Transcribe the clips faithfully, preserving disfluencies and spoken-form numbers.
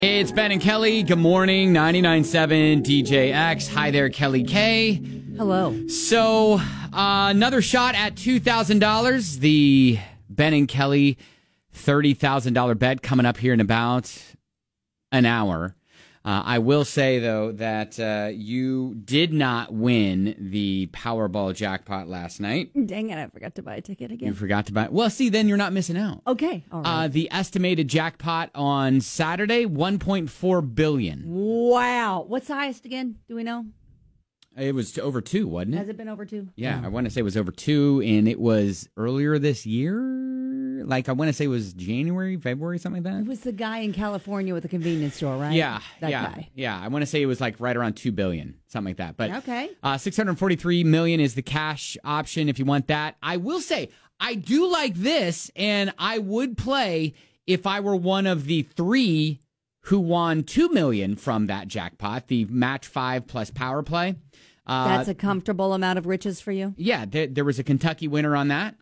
It's Ben and Kelly. Good morning. ninety-nine point seven D J X. Hi there, Kelly K. Hello. So, uh, another shot at two thousand dollars. The Ben and Kelly thirty thousand dollars bet coming up here in about an hour. Uh, I will say, though, that uh, you did not win the Powerball jackpot last night. Dang it, I forgot to buy a ticket again. You forgot to buy it. Well, see, then you're not missing out. Okay, all right. Uh, the estimated jackpot on Saturday, one point four billion dollars. Wow. What's the highest again? Do we know? It was over two, wasn't it? Has it been over two? Yeah, No. I want to say it was over two, and it was earlier this year. Like, I want to say it was January, February, something like It that. was the guy in California with the convenience store, right? Yeah, That yeah, guy. yeah. I want to say it was like right around two billion, something like that. But Okay. uh, six hundred forty-three million is the cash option if you want that. I will say I do like this, and I would play if I were one of the three who won two million from that jackpot, the match five plus power play. Uh, That's a comfortable amount of riches for you? Yeah, there, there was a Kentucky winner on that.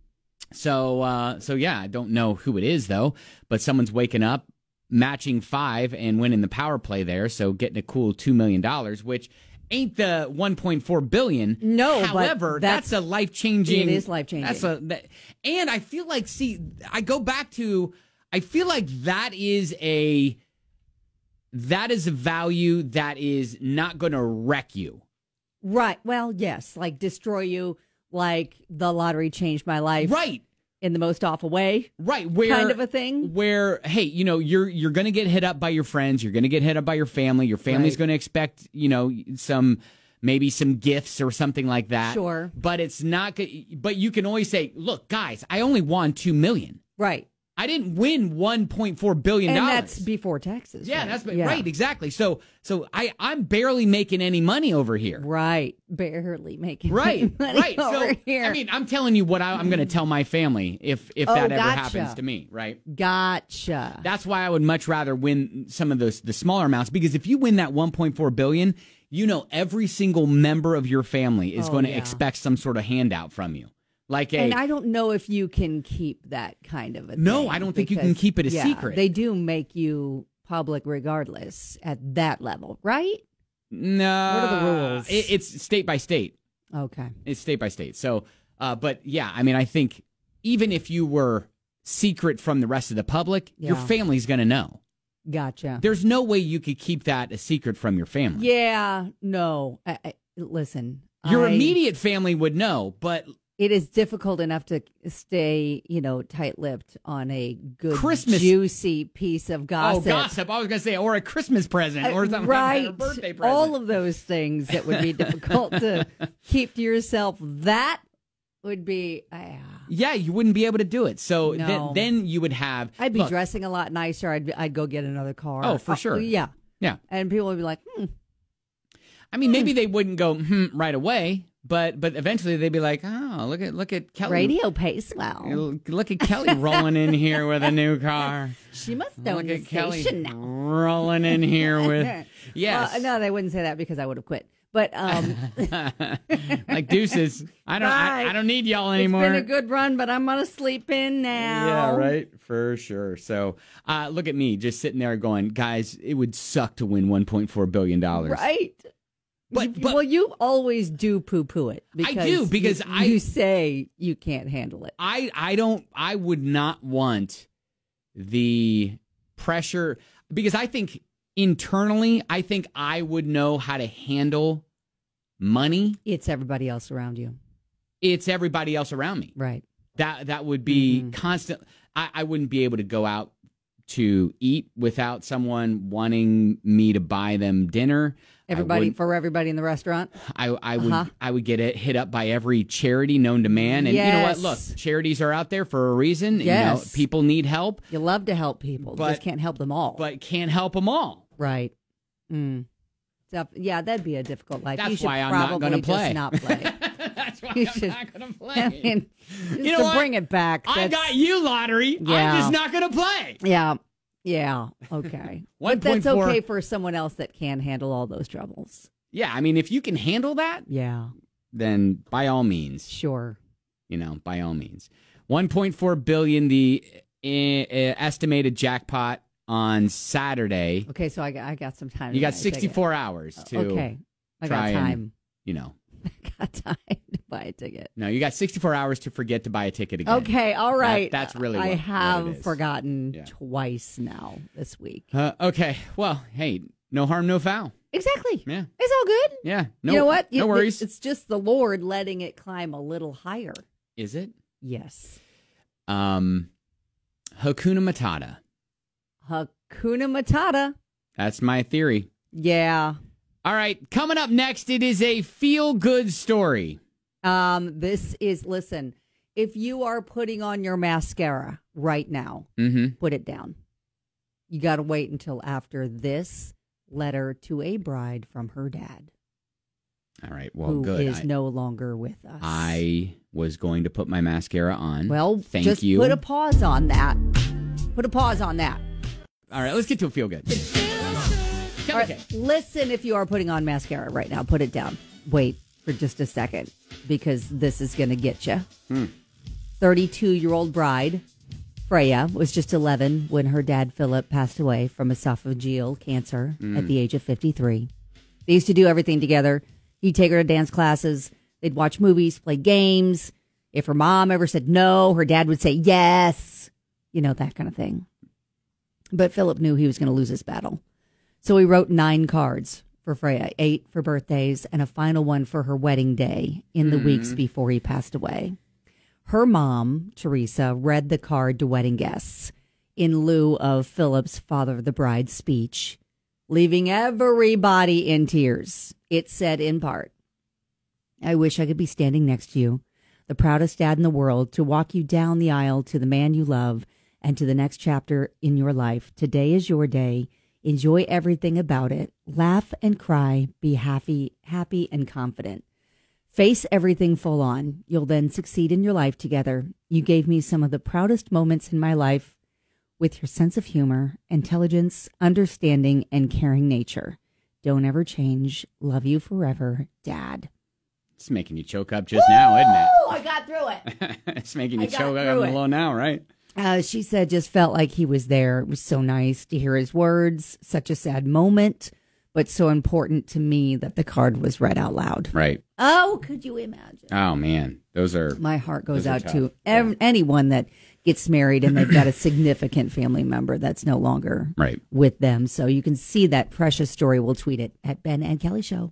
So, uh, so yeah, I don't know who it is though, but someone's waking up, matching five, and winning the power play there. So getting a cool two million dollars, which ain't the one point four billion dollars. No, but however, that's, that's- a life changing. It is life-changing. That's a, that, and I feel like, see, I go back to, I feel like that is a, that is a value that is not going to wreck you. Right. Well, yes. Like destroy you, like the lottery changed my life. Right. In the most awful way. Right, where Kind of a thing. Where, hey, you know, you're you're going to get hit up by your friends. You're going to get hit up by your family. Your family's Right. going to expect, you know, some maybe some gifts or something like that. Sure. But it's not. go- But you can always say, look, guys, I only won two million. Right. I didn't win one point four billion And dollars. that's before taxes. yeah, right? that's Yeah. right, exactly. So, so I I'm barely making any money over here. Right. Barely making Right, money right. over So, here. I mean, I'm telling you what I, I'm going to tell my family if if Oh, that ever gotcha. happens to me, right? Gotcha. That's why I would much rather win some of those the smaller amounts, because if you win that one point four billion dollars, you know every single member of your family is Oh, going to yeah. expect some sort of handout from you. Like a And I don't know if you can keep that kind of a No, thing, I don't think you can because, keep it a yeah, secret. They do make you public regardless at that level, right? no. What are the rules? It, it's state by state. Okay. It's state by state. So, uh, but yeah, I mean, I think even if you were secret from the rest of the public, your Yeah. family's going to know. Gotcha. There's no way you could keep that a secret from your family. Yeah, no. I, I, listen. Your I- immediate family would know, but It is difficult enough to stay, you know, tight-lipped on a good, Christmas- juicy piece of gossip. Oh, gossip. I was going to say, or a Christmas present or Uh, something right. like that, or a birthday present. All of those things that would be difficult to keep to yourself. That would be, uh, Yeah, you wouldn't be able to do it. So No. th- then you would have... I'd be look, dressing a lot nicer. I'd I'd go get another car. Oh, for sure. yeah. Yeah. And people would be like, hmm. I mean, maybe they wouldn't go hmm, right away, but but eventually they'd be like, oh, look at look at Kelly. Radio pays well. Look at Kelly rolling in here with a new car. She must Look own the at Kelly station now. rolling in here with... Yes. Well, no, they wouldn't say that because I would have quit. But um, Like deuces. I don't I, Bye. I don't need y'all it's anymore. been a good run, but I'm gonna sleep in now. Yeah, right. For sure. So, uh, look at me just sitting there going, guys, it would suck to win one point four billion dollars. Right. But- You- but- well, you always do poo-poo it. I do, because you, I- you say you can't handle it. I, I don't, I would not want the pressure, because I think internally, I think I would know how to handle money. It's everybody else around you. It's everybody else around me. Right. That, that would be Mm-hmm. constant. I, I wouldn't be able to go out to eat without someone wanting me to buy them dinner. I Everybody would- for everybody in the restaurant. I, I would Uh-huh. I would get it hit up by every charity known to man, and you know what? Yes. Look, charities are out there for a reason. You know, Yes. people need help, You love to help people, But- just can't help them all. but can't help them all. right. Mm. So, yeah, that'd be a difficult life. That's you should why I'm not probably gonna play. just not play. That's why You I'm should- not going to play. I mean, just You know to what? bring it back. I that's- got you, lottery. I'm Yeah. just not going to play. Yeah. Yeah. Okay. But that's one point four okay for someone else that can handle all those troubles. Yeah, I mean, if you can handle that, Yeah. then by all means, Sure. you know, by all means. one point four billion dollars, the uh, uh, estimated jackpot on Saturday. Okay, so I got, I got some time. You to got buy a sixty-four hours to Okay, I got try time. and, you know. I got time to buy a ticket. No, you got sixty-four hours to forget to buy a ticket again. Okay, all right. That, that's really what, I what have it is. forgotten Yeah. twice now this week. Uh, okay, well, hey, no harm, no foul. Exactly. Yeah. It's all good. Yeah, no, you know what? No It- worries. It's just the Lord letting it climb a little higher. Is it? Yes. Um, Hakuna Matata. Hakuna Matata. That's my theory. Yeah. All right, coming up next, it is a feel-good story. Um, this is, listen, if you are putting on your mascara right now, Mm-hmm. put it down. You got to wait until after this letter to a bride from her dad, All right, well, who good. is I, no longer with us. I was going to put my mascara on. well, thank just you. put a pause on that. Put a pause on that. All right, let's get to a feel-good. All right, listen, if you are putting on mascara right now, put it down. Wait for just a second, because this is going to get you. Hmm. thirty-two-year-old bride, Freya, was just eleven when her dad, Philip, passed away from esophageal cancer at the age of fifty-three. They used to do everything together. He'd take her to dance classes. They'd watch movies, play games. If her mom ever said no, her dad would say yes. You know, that kind of thing. But Philip knew he was going to lose his battle. So he wrote nine cards for Freya, eight for birthdays, and a final one for her wedding day in the weeks before he passed away. Her mom, Teresa, read the card to wedding guests in lieu of Philip's father of the bride speech, leaving everybody in tears. It said in part, "I wish I could be standing next to you, the proudest dad in the world, to walk you down the aisle to the man you love and to the next chapter in your life. Today is your day. Enjoy everything about it. Laugh and cry. Be happy, happy and confident. Face everything full on. You'll then succeed in your life together. You gave me some of the proudest moments in my life with your sense of humor, intelligence, understanding, and caring nature. Don't ever change. Love you forever, Dad." It's making you choke up just now, isn't it? Oh, I got through it. It's making you I got choke up through a it. little now, right? Uh, she said just felt like he was there. It was so nice to hear his words. Such a sad moment, but so important to me that the card was read out loud. Right. Oh, could you imagine? Oh, man. Those are... My heart goes Those are out tough. to Yeah. ev- anyone that gets married and they've got a significant family member that's no longer Right. with them. So you can see that precious story. We'll tweet it at Ben and Kelly Show.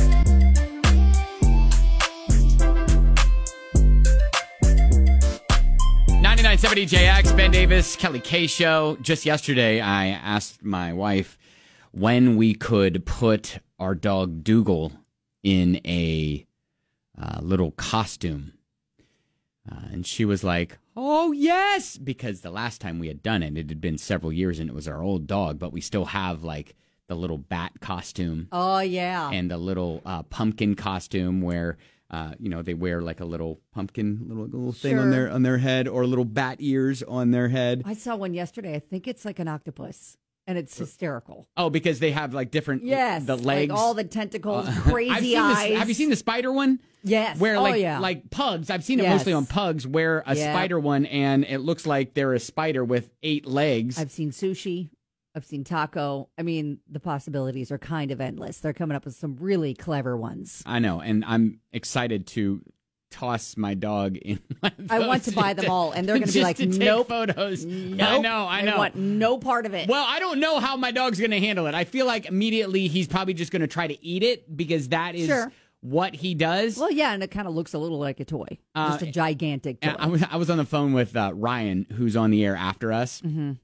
ninety-nine point seven D J X, Ben Davis, Kelly K Show. Just yesterday, I asked my wife when we could put our dog Dougal in a uh, little costume. Uh, and she was like, "Oh, yes," because the last time we had done it, it had been several years and it was our old dog, but we still have like the little bat costume Oh, yeah. and the little uh, pumpkin costume where uh, you know, they wear like a little pumpkin little little thing Sure. on their on their head, or little bat ears on their head. I saw one yesterday. I think it's like an octopus, and it's hysterical. Oh, because they have like different Yes. the legs, Like all the tentacles, Uh, crazy I've seen eyes. This, have you seen the spider one? Yes. Where oh, like yeah. like pugs, I've seen it Yes. mostly on pugs, wear a Yeah. spider one, and it looks like they're a spider with eight legs. I've seen sushi. I've seen taco. I mean, the possibilities are kind of endless. They're coming up with some really clever ones. I know, and I'm excited to toss my dog in one of I want to those buy them all, and they're going to be just like, to take nope. photos. Nope. I know, I know. want no part of it. Well, I don't know how my dog's going to handle it. I feel like immediately he's probably just going to try to eat it because that is Sure. what he does. Well, yeah, and it kind of looks a little like a toy. Uh, Just a gigantic toy. And I was I was on the phone with uh, Ryan, who's on the air after us,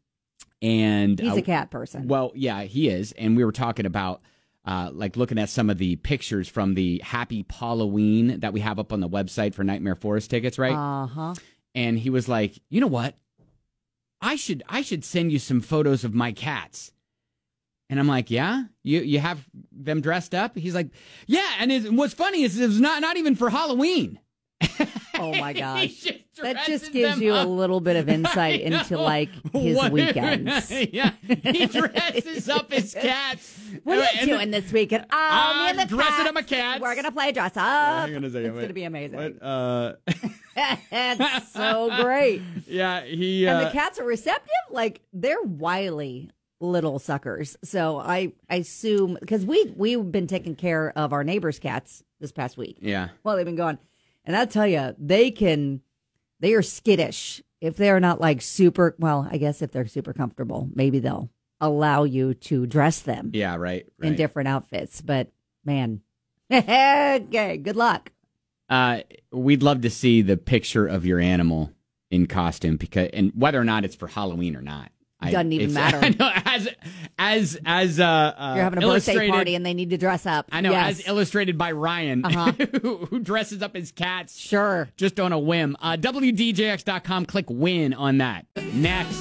and He's uh, a cat person. Well, yeah, he is, and we were talking about uh, like looking at some of the pictures from the Happy Halloween that we have up on the website for Nightmare Forest tickets, right? Uh-huh. And he was like, "You know what? I should I should send you some photos of my cats." And I'm like, "Yeah, you you have them dressed up?" He's like, "Yeah." And it's, what's funny is it was not not even for Halloween. Oh, my He gosh. just That dresses just gives them you a up. little bit of insight I know. into, like, his What- weekends. Yeah, he dresses up his cats. What are you And- doing this weekend? Oh, I'm me and the dressing cats. up my cats. We're going to play dress up. Hang on a second, It's wait. going to be amazing. What, uh, That's so great. Yeah, he. And Uh, the cats are receptive. Like, they're wily little suckers. So I, I assume, because we, we've been taking care of our neighbor's cats this past week. yeah. Well, they've been gone. And I tell you, they can, they are skittish. If they're not like super, well, I guess if they're super comfortable, maybe they'll allow you to dress them Yeah, right. right. in different outfits. But man, okay, good luck. Uh, we'd love to see the picture of your animal in costume, because, and whether or not it's for Halloween or not. I- Doesn't even it's- matter. I know, as as as uh, uh You're having a birthday illustrated- party and they need to dress up. I know, Yes. as illustrated by Ryan, Uh-huh. who, who dresses up his cats Sure. just on a whim. Uh, W D J X dot com, click win on that. Next.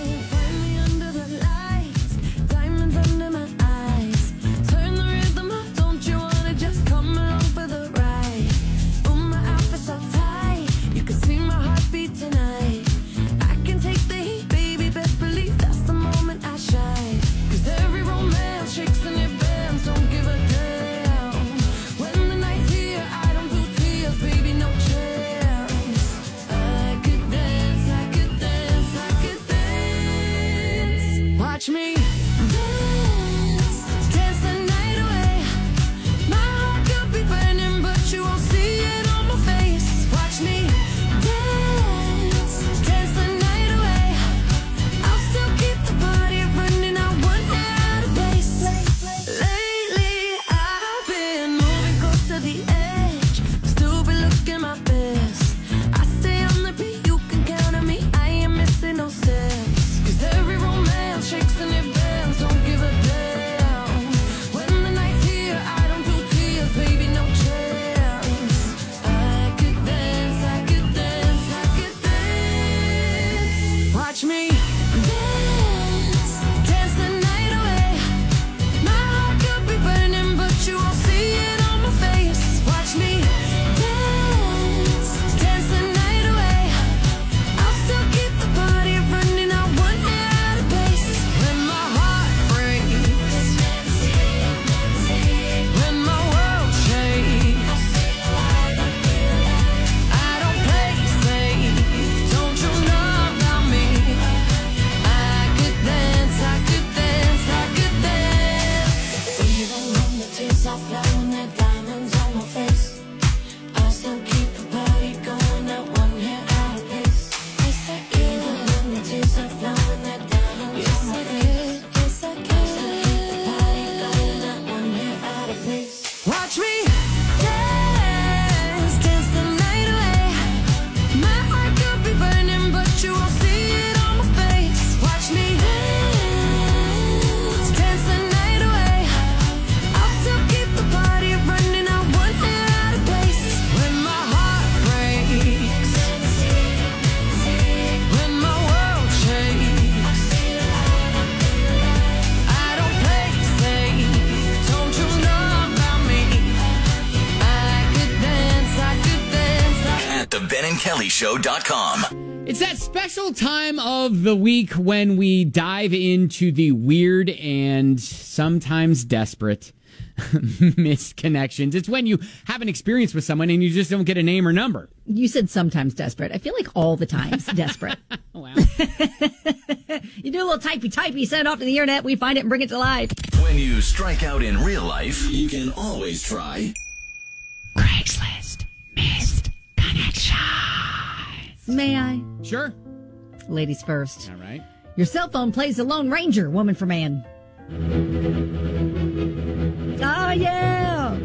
Watch me dance, dance the night away. My heart could be burning, but you won't see it on my face. Watch me dance, dance the night away. I'll still keep the party running. I won't get out of place. Lately, I've been moving close to the edge. Still be looking my best. I stay on the beat, you can count on me. I ain't missing no steps. 'Cause every romance shakes and it bends, don't give a damn. When the night's here, I don't do tears, baby, no chance. I could dance, I could dance, I could dance. Watch me dance, dance the night away. My heart could be burning, but you won't see it on my face. Watch me dance, dance the night away. I'll still keep the party running. I won't get out of place. When my heart breaks, when my world shakes, I don't play safe. Don't you know about me? I could dance, I could dance, I could dance. Even when the tears are flowing, they're diamonds on my face. I still keep the party going, not one hair out of place. Even when the tears are flowing, they're diamonds on my face. Yes, I could. I still keep the party going, not one hair out of place. Watch me dance, dance the night away. My heart could be burning, but you won't see it on my face. Watch me dance, dance the night away. I'll still keep the party running. I won't get out of place. When my heart breaks, when my world shakes, I don't play safe. Don't you know about me? I could dance, I could dance, I At the Ben and Kelly Show dot com. It's that special time of the week when we dive into the weird and sometimes desperate missed connections. It's when you have an experience with someone and you just don't get a name or number. You said sometimes desperate. I feel like all the times desperate. Wow. You do a little typey typey, send it off to the internet, we find it and bring it to life. When you strike out in real life, you can always try Craigslist missed connection. May I? Sure. Ladies first. All right. Your cell phone plays the Lone Ranger, woman for man. Oh, yeah.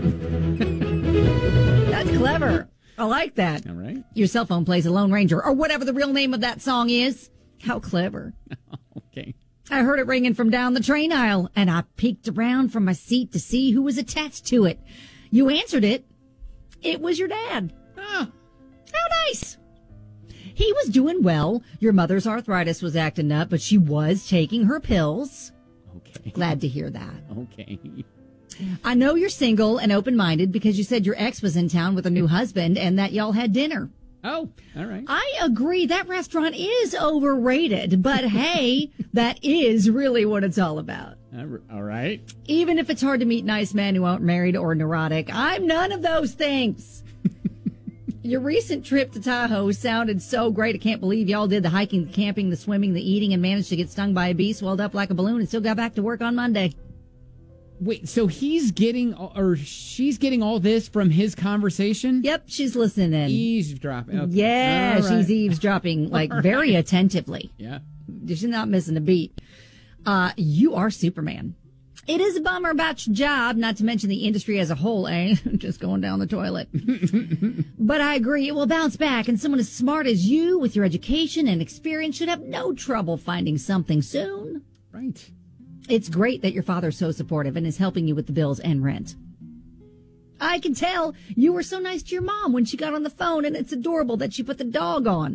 That's clever. I like that. All right. Your cell phone plays a Lone Ranger, or whatever the real name of that song is. How clever. Okay. I heard it ringing from down the train aisle, and I peeked around from my seat to see who was attached to it. You answered it. It was your dad. Ah, How nice. He was doing well. Your mother's arthritis was acting up, but she was taking her pills. okay. Glad to hear that. Okay. I know you're single and open-minded because you said your ex was in town with a new husband and that y'all had dinner. Oh, all right. I agree. That restaurant is overrated, but hey, that is really what it's all about. All right. Even if it's hard to meet nice men who aren't married or neurotic, I'm none of those things. Your recent trip to Tahoe sounded so great. I can't believe y'all did the hiking, the camping, the swimming, the eating, and managed to get stung by a bee, swelled up like a balloon, and still got back to work on Monday. Wait, so he's getting, or she's getting all this from his conversation? Yep, she's listening. Eavesdropping. Okay. Yeah, All right. she's eavesdropping, like, All very right. attentively. Yeah. She's not missing a beat. Uh, you are Superman. It is a bummer about your job, not to mention the industry as a whole, eh? Just going down the toilet. But I agree, it will bounce back, and someone as smart as you, with your education and experience, should have no trouble finding something soon. Right. It's great that your father's so supportive and is helping you with the bills and rent. I can tell you were so nice to your mom when she got on the phone, and it's adorable that she put the dog on.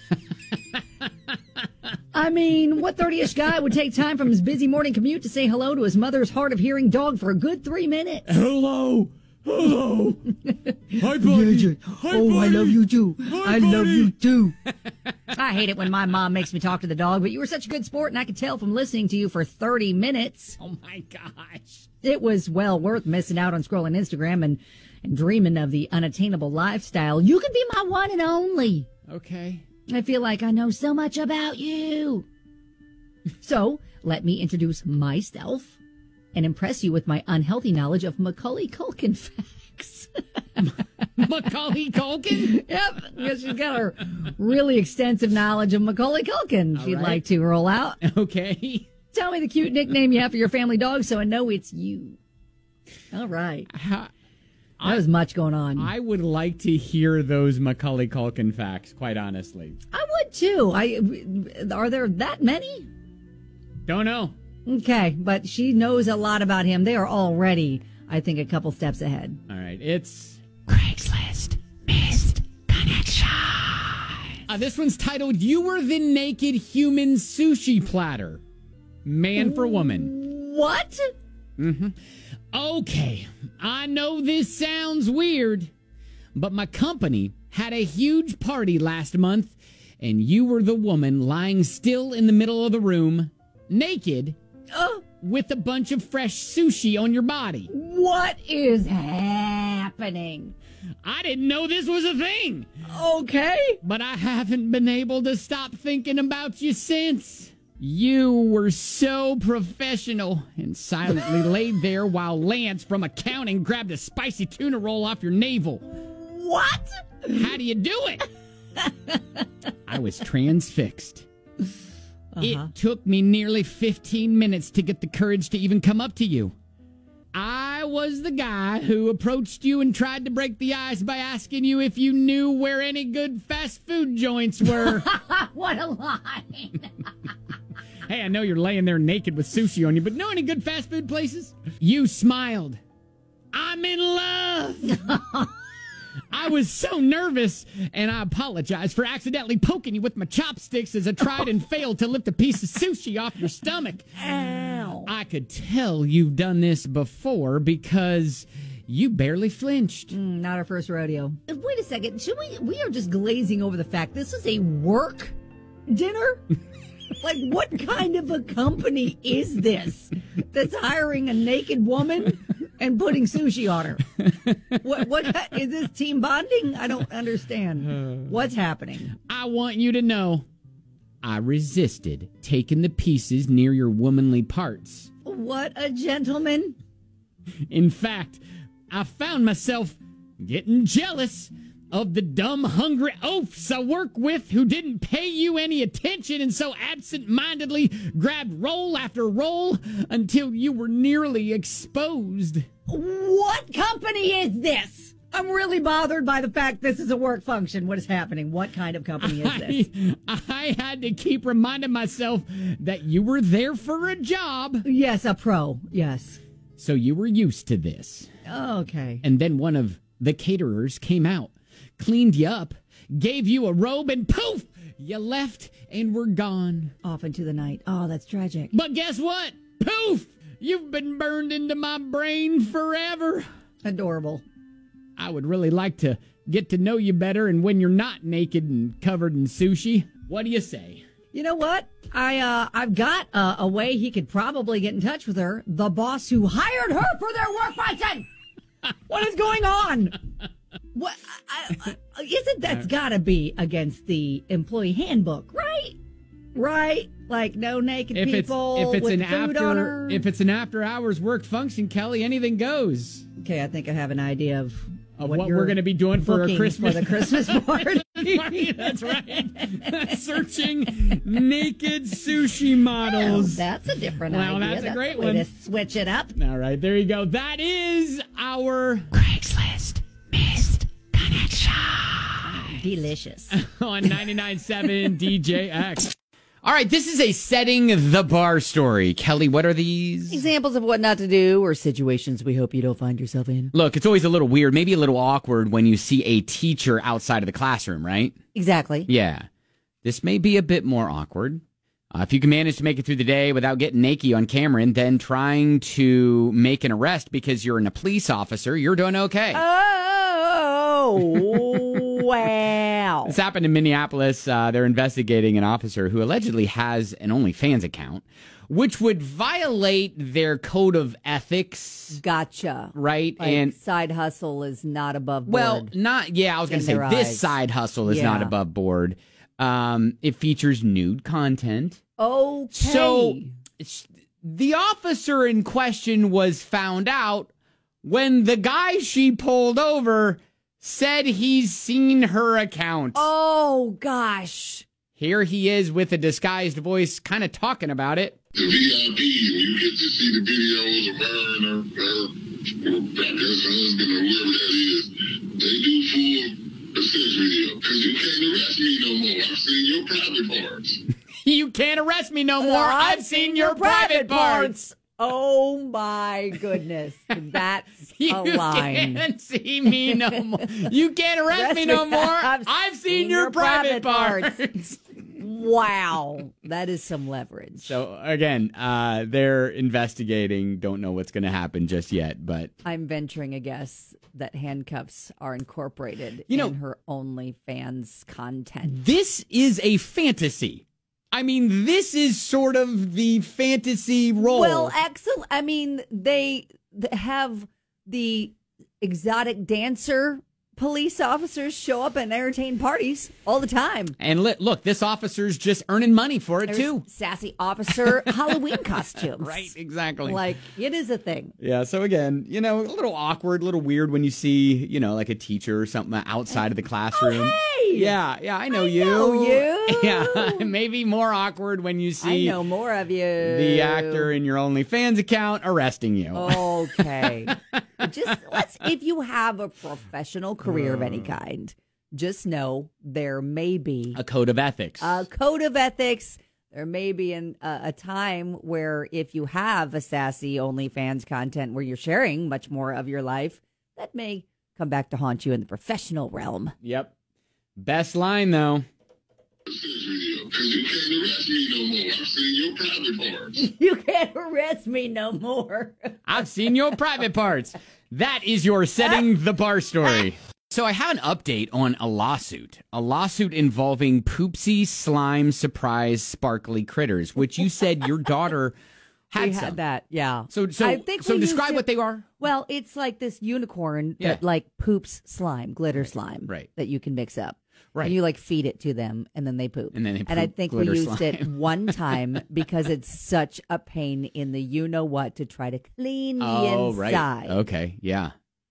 I mean, what thirty-ish guy would take time from his busy morning commute to say hello to his mother's hard-of-hearing dog for a good three minutes? Hello. Hello. Hi, buddy. Hi, Oh, I love you too. Hi, I love you too. I hate it when my mom makes me talk to the dog, but you were such a good sport, and I could tell from listening to you for thirty minutes. Oh, my gosh. It was well worth missing out on scrolling Instagram and, and dreaming of the unattainable lifestyle. You could be my one and only. Okay. I feel like I know so much about you. So, let me introduce myself and impress you with my unhealthy knowledge of Macaulay Culkin facts. Macaulay Culkin? Yep, because she's got her really extensive knowledge of Macaulay Culkin. All She'd right. like to roll out. Okay. Tell me the cute nickname you have for your family dog so I know it's you. All right. Ha- That was much going on. I would like to hear those Macaulay Culkin facts, quite honestly. I would too. I are there that many? Don't know. Okay, but she knows a lot about him. They are already, I think, a couple steps ahead. All right. It's Craigslist Missed Connection. Uh, this one's titled, You Were the Naked Human Sushi Platter. Man for woman. What? Okay, I know this sounds weird, but my company had a huge party last month, and you were the woman lying still in the middle of the room, naked, Oh, with a bunch of fresh sushi on your body. what is happening? I didn't know this was a thing, Okay. but I haven't been able to stop thinking about you since. You were so professional and silently laid there while Lance from accounting grabbed a spicy tuna roll off your navel. What? How do you do it? I was transfixed. It took me nearly fifteen minutes to get the courage to even come up to you. I was the guy who approached you and tried to break the ice by asking you if you knew where any good fast food joints were. What a line. Hey, I know you're laying there naked with sushi on you, but know any good fast food places? You smiled. I'm in love. I was so nervous, and I apologize for accidentally poking you with my chopsticks as I tried and failed to lift a piece of sushi off your stomach. Ow. I could tell you've done this before because you barely flinched. Mm, not our first rodeo. Wait a second. Should we? We are just glazing over the fact this is a work dinner. Like, what kind of a company is this that's hiring a naked woman and putting sushi on her? What? What ki- is this? Team bonding? I don't understand. What's happening? I want you to know I resisted taking the pieces near your womanly parts. What a gentleman! In fact, I found myself getting jealous of the dumb, hungry oafs I work with who didn't pay you any attention and so absent-mindedly grabbed roll after roll until you were nearly exposed. What company is this? I'm really bothered by the fact this is a work function. What is happening? What kind of company is this? I, I had to keep reminding myself that you were there for a job, Yes, a pro. Yes. so you were used to this. Okay. And then one of the caterers came out, cleaned you up, gave you a robe, and poof, you left and were gone. Off into the night. Oh, that's tragic. But guess what? Poof! You've been burned into my brain forever. Adorable. I would really like to get to know you better and when you're not naked and covered in sushi. What do you say? You know what? I uh, I've got uh, a way he could probably get in touch with her. The boss who hired her for their work function. What is going on? What? I, I, isn't that's got to be against the employee handbook, right? Right? Like no naked If it's people if it's with an food on after her. if it's an after hours work function, Kelly, anything goes. Okay, I think I have an idea of, Of what you're we're going to be doing for our booking Christmas for the Christmas party. right, that's right. Searching naked sushi models. That's a different Well, idea. that's a great way one. to switch it up. All right, there you go. That is our Craigslist Missed Connection Delicious. on ninety-nine point seven D J X. All right, this is a setting the bar story. Kelly, what are these? Examples of what not to do or situations we hope you don't find yourself in. Look, it's always a little weird, maybe a little awkward when you see a teacher outside of the classroom, right? Exactly. Yeah. This may be a bit more awkward. Uh, if you can manage to make it through the day without getting naked on camera and then trying to make an arrest because you're a police officer, you're doing okay. Oh, wow. This happened in Minneapolis. Uh, they're investigating an officer who allegedly has an OnlyFans account, which would violate their code of ethics, Gotcha. right? Like, and side hustle is not above board. well, not yeah. I was going to in say their this eyes. side hustle is not Yeah. above board. Um, it features nude content. Okay. So it's- the officer in question was found out when the guy she pulled over said he's seen her account. Oh, gosh. Here he is with a disguised voice kind of talking about it. The V I P, and you get to see the videos of her and her, her, her I guess husband or whoever that is. They do full sex video. Because you can't arrest me no more. I've seen your private parts. You can't arrest me no more. I've seen your private parts. Oh, my goodness. That's You a line. can't see me no more. You can't arrest me no more. I've seen your private parts. Wow. That is some leverage. So again, uh, they're investigating. Don't know what's going to happen just yet, but I'm venturing a guess that handcuffs are incorporated You know- in her OnlyFans content. this is a fantasy. I mean, this is sort of the fantasy role. Well, excellent. I mean, they th- have the exotic dancer police officers show up and entertain parties all the time. and li- look, this officer's just earning money for it There's too. sassy officer Halloween costumes. Right, exactly. Like, it is a thing. Yeah, so again, you know, a little awkward, a little weird when you see, you know, like a teacher or something outside of the classroom. Oh, hey! Yeah, yeah, I know you. know you. Yeah, maybe more awkward when you I see know more of you. the actor in your OnlyFans account arresting you. Okay. Just let's, if you have a professional career of any kind, just know there may be A code of ethics. a code of ethics. There may be an, uh, a time where if you have a sassy OnlyFans content where you're sharing much more of your life, that may come back to haunt you in the professional realm. Yep. Best line, though. Sex video. Because you can't arrest me no more. I've seen your private parts. You can't arrest me no more. I've seen your private parts. That is your setting the bar story. So I have an update on a lawsuit. A lawsuit involving poopsie, slime, surprise, sparkly critters, which you said your daughter had we some. had that, yeah. So, so, I think so we describe used what to- they are. Well, it's like this unicorn Yeah. that like poops slime, glitter slime, right. that you can mix up. Right. And you like feed it to them and then they poop. And then they And I poop think we glitter used it slime. one time because it's such a pain in the you know what to try to clean the Oh, inside. right. Okay. Yeah.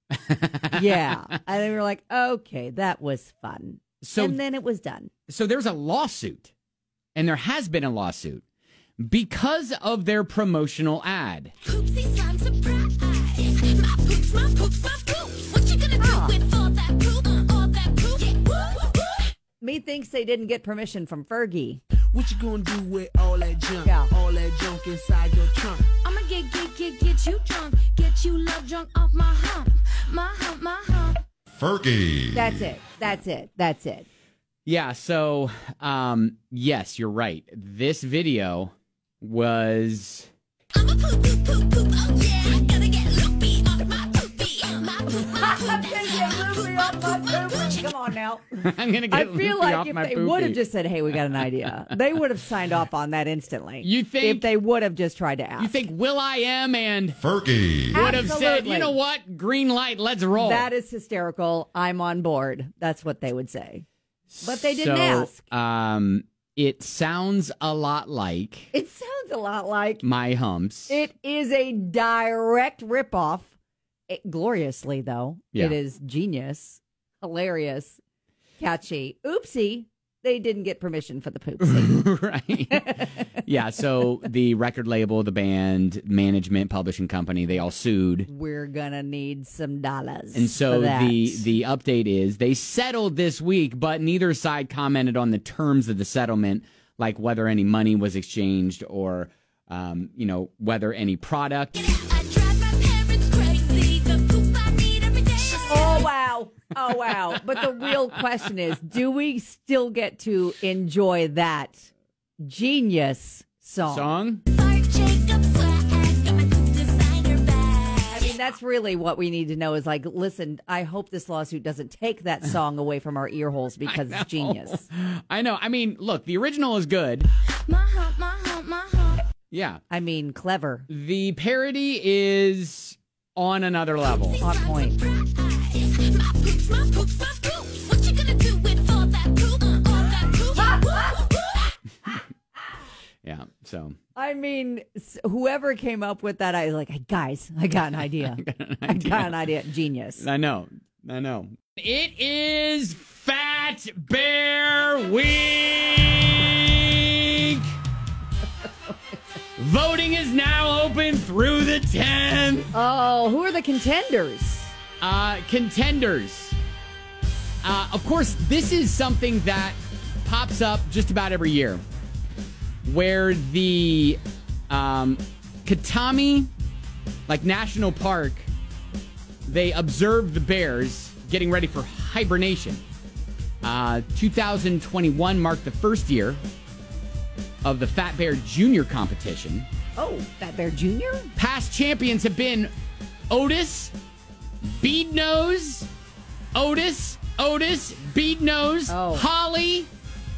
Yeah. And they were like, okay, that was fun. So, and then it was done. so there's a lawsuit, and there has been a lawsuit because of their promotional ad. Poopsie slime surprise. My poops, my poops, my poops. What you gonna Huh. do with all that poop? All that poop? Yeah. Woo, woo, woo. Me thinks they didn't get permission from Fergie. What you gonna do with all that junk? Yeah. All that junk inside your trunk. I'ma get, get, get, get you drunk. Get you love drunk off my hump. My hump, my hump. Fergie. That's it. That's it. That's it. Yeah, so um yes, you're right. This video was I'm a poop, poop, poop, poop. Oh yeah. Gotta get loopy off my poopy. My poop, my poop. That's how I poop. Come on. on now. I'm going to I get feel Loopy like off if my they poopy. would have just said, hey, we got an idea, they would have signed off on that instantly. You think- If they would have just tried to ask. You think Will I Am and Fergie. would have said, Absolutely. you know what, green light, let's roll. That is hysterical. I'm on board. That's what they would say. But they didn't so, ask. Um, it sounds a lot like It sounds a lot like My Humps. it is a direct ripoff. It, gloriously, though. Yeah. It is genius, hilarious, catchy. Oopsie. They didn't get permission for the poopsie. Right. Yeah, so the record label, the band, management, publishing company, they all sued. We're gonna need some dollars. And so for that. the the update is they settled this week, but neither side commented on the terms of the settlement, like whether any money was exchanged or um, you know, whether any product. I drive my parents crazy. The poop I need every day. Oh wow. Oh wow. But the real question is, do we still get to enjoy that genius song? Song? Marc Jacobs swag. Got my designer bag. I mean, that's really what we need to know is like, listen, I hope this lawsuit doesn't take that song away from our ear holes because it's genius. I know. I mean, look, the original is good. My hump, my hump, my hump. Yeah. I mean, clever. The parody is on another level. On point. My poops, my poops, my poops. What you gonna do with all that poop? All that poop? Yeah. So I mean, s- whoever came up with that, I was like, guys, I got an idea. I got an idea. Genius. I know. I know. It is Fat Bear Week. Voting is now open through the tenth. Oh, who are the contenders? Uh, contenders. Uh, of course, this is something that pops up just about every year, where the um, Katami, like National Park, they observe the bears getting ready for hibernation. Uh, two thousand twenty-one marked the first year of the Fat Bear Junior competition. Oh, Fat Bear Junior? Past champions have been Otis, Bead Nose, Otis, Otis, Bead Nose, Oh. Holly,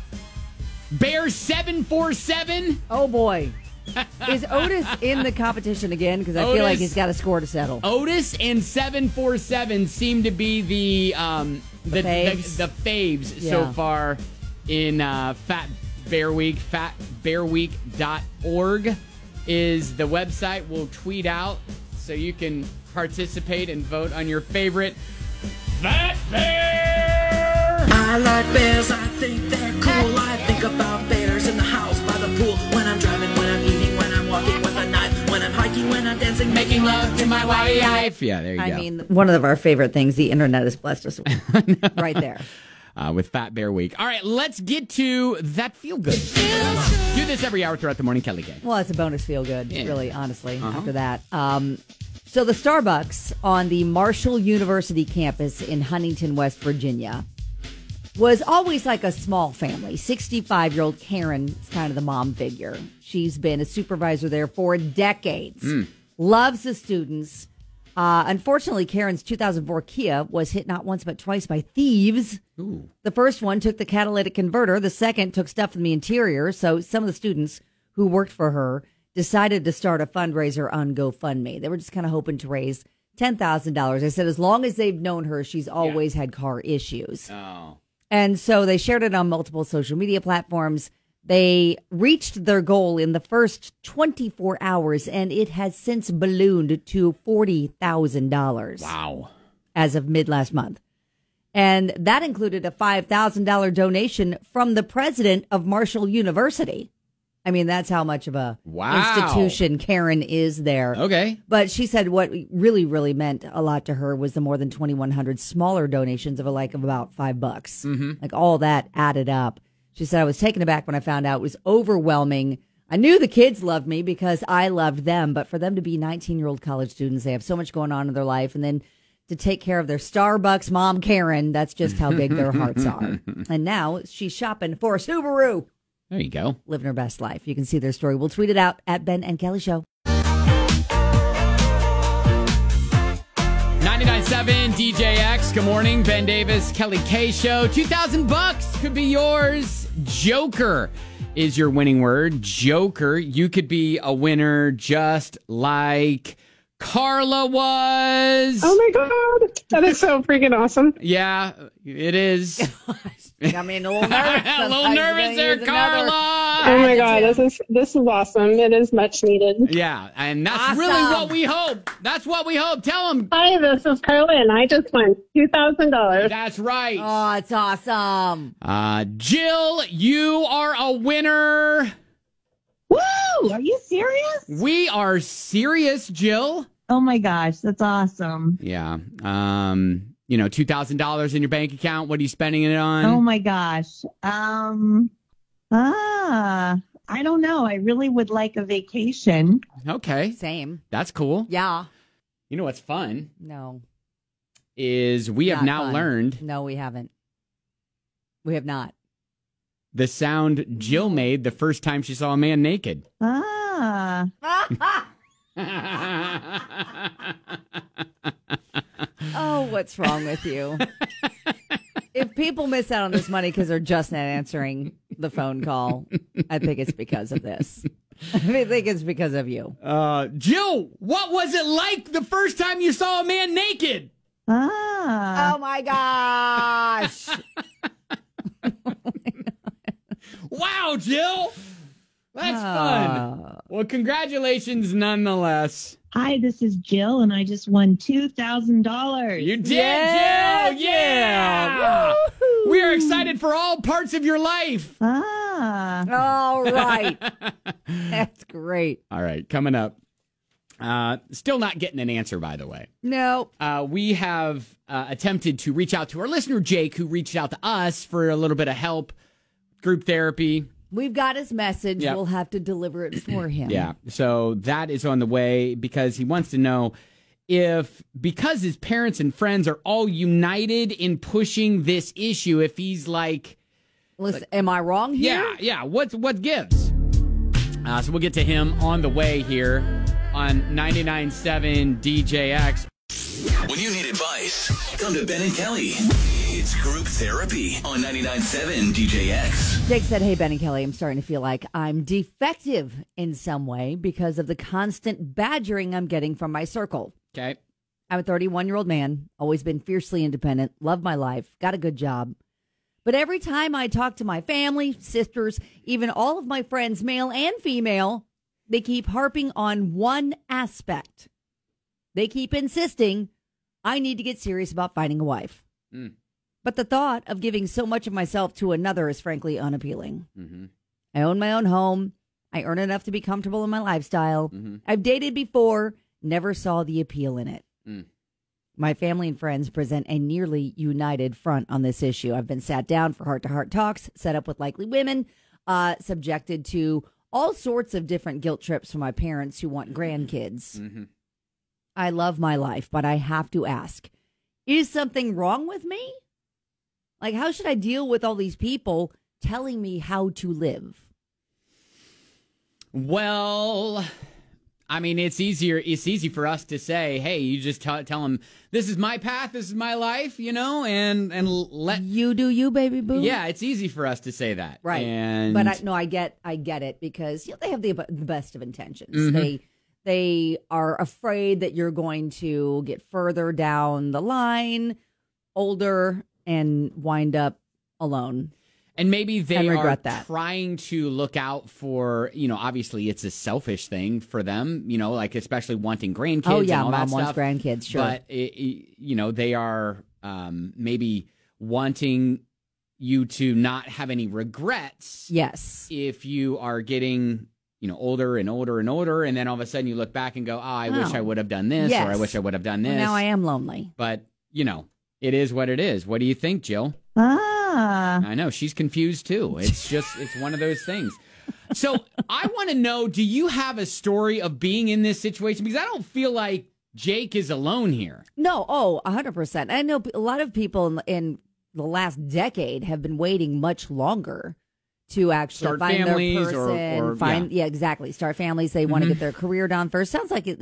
Bear seven four seven. Oh, boy. Is Otis in the competition again? Because I feel like Otis- he's got a score to settle. Otis and seven four seven seem to be the um, the, the, faves? the, faves so Yeah. far in uh, Fat Bear Week. fat bear week dot org is the website. We'll tweet out so you can participate and vote on your favorite Fat Bear. I like bears, I think they're cool. I think about bears in the house by the pool. When I'm driving, when I'm eating, when I'm walking with a knife, when I'm hiking, when I'm dancing, Making love to my wife. Yeah, there you I go. mean, one of our favorite things the internet has blessed us with. Right there. Uh, with Fat Bear Week. All right, let's get to that feel good. Do this every hour throughout the morning, Kelly K. Well, it's a bonus feel good, Yeah. really, honestly, Uh-huh. after that. Um, so the Starbucks on the Marshall University campus in Huntington, West Virginia, was always like a small family. sixty-five-year-old Karen is kind of the mom figure. She's been a supervisor there for decades. Loves the students. Uh, unfortunately, Karen's two thousand four Kia was hit not once but twice by thieves. Ooh. The first one took the catalytic converter. The second took stuff from the interior. So some of the students who worked for her decided to start a fundraiser on GoFundMe. They were just kind of hoping to raise ten thousand dollars. I said, as long as they've known her, she's always had car issues. Oh. And so they shared it on multiple social media platforms. They reached their goal in the first twenty-four hours, and it has since ballooned to forty thousand dollars Wow. as of mid last month. And that included a five thousand dollars donation from the president of Marshall University. I mean, that's how much of a Wow. institution Karen is there. Okay. But she said what really, really meant a lot to her was the more than twenty-one hundred smaller donations of a like of about five bucks. Mm-hmm. Like all that added up. She said, I was taken aback when I found out it was overwhelming. I knew the kids loved me because I loved them. But for them to be nineteen-year-old college students, they have so much going on in their life. And then to take care of their Starbucks mom, Karen, that's just how big their hearts are. And now she's shopping for a Subaru. There you go. Living her best life. You can see their story. We'll tweet it out at Ben and Kelly Show. ninety-nine point seven D J X. Good morning. Ben Davis, Kelly K Show. two thousand bucks could be yours. Joker is your winning word. Joker. You could be a winner just like Carla was. Oh my God. That is so freaking awesome. Yeah, it is. Got me a little nervous. A little nervous there, Carla. Oh my God. This is, this is awesome. It is much needed. Yeah, and that's Awesome. really what we hope. That's what we hope. Tell them. Hi, this is Carla, and I just won two thousand dollars. That's right. Oh, it's awesome. Uh, Jill, you are a winner. Woo! Are you serious? We are serious, Jill. Oh my gosh, that's awesome. Yeah. Um, you know, two thousand dollars in your bank account. What are you spending it on? Oh my gosh. Um, ah, I don't know. I really would like a vacation. Okay. Same. That's cool. Yeah. You know what's fun No. is we have Not now fun. learned No, we haven't. We have not. the sound Jill made the first time she saw a man naked. Ah, Oh, what's wrong with you? If people miss out on this money because they're just not answering the phone call, I think it's because of this. I think it's because of you. Uh, Jill, what was it like the first time you saw a man naked? ah. Oh my gosh. Wow, Jill. That's Ah. fun. Well, congratulations nonetheless. Hi, this is Jill, and I just won two thousand dollars. You did, Yeah, Jill. Yeah. Woo-hoo. We are excited for all parts of your life. Ah. All right. That's great. All right, coming up. Uh, still not getting an answer, by the way. No. Uh, we have uh, attempted to reach out to our listener, Jake, who reached out to us for a little bit of help, group therapy. We've got his message. Yep. We'll have to deliver it for him. Yeah, so that is on the way because he wants to know if, because his parents and friends are all united in pushing this issue, if he's like, Listen, am I wrong here? yeah, yeah, what, what gives? Uh, so we'll get to him on the way here on ninety-nine point seven D J X. When you need advice, come to Ben and Kelly. It's group therapy on ninety-nine point seven D J X. Jake said, hey, Ben and Kelly, I'm starting to feel like I'm defective in some way because of the constant badgering I'm getting from my circle. Okay. I'm a thirty-one-year-old man, always been fiercely independent, love my life, got a good job. But every time I talk to my family, sisters, even all of my friends, male and female, they keep harping on one aspect. They keep insisting I need to get serious about finding a wife. Mm. But the thought of giving so much of myself to another is frankly unappealing. Mm-hmm. I own my own home. I earn enough to be comfortable in my lifestyle. Mm-hmm. I've dated before, never saw the appeal in it. Mm. My family and friends present a nearly united front on this issue. I've been sat down for heart-to-heart talks, set up with likely women, uh, subjected to all sorts of different guilt trips from my parents who want grandkids. Mm-hmm. I love my life, but I have to ask, is something wrong with me? Like, how should I deal with all these people telling me how to live? Well, I mean, it's easier. It's easy for us to say, "Hey, you just t- tell them this is my path, this is my life," you know, and and let You do you, baby boo. Yeah, it's easy for us to say that, Right. And But I, no, I get, I get it because you know, they have the, the best of intentions. Mhm. They, they are afraid that you're going to get further down the line, older, and wind up alone. And maybe they And are regret that. trying to look out for, you know, obviously it's a selfish thing for them, you know, like especially wanting grandkids. Oh yeah, and all mom that wants stuff. grandkids. Sure. But it, it- you know, they are um, maybe wanting you to not have any regrets. Yes. If you are getting, you know, older and older and older, and then all of a sudden you look back and go, "Oh, I wish Oh. I would have done this, or I Yes. wish I would have done this." Well, now I am lonely. But you know, it is what it is. What do you think, Jill? Ah. I know she's confused too. It's just it's one of those things. So I want to know: do you have a story of being in this situation? Because I don't feel like Jake is alone here. No, oh, one hundred percent. I know a lot of people in, in the last decade have been waiting much longer to actually Start find families their or- person. or- find, yeah. exactly. Start families. They want to get their career done first. Sounds like it, that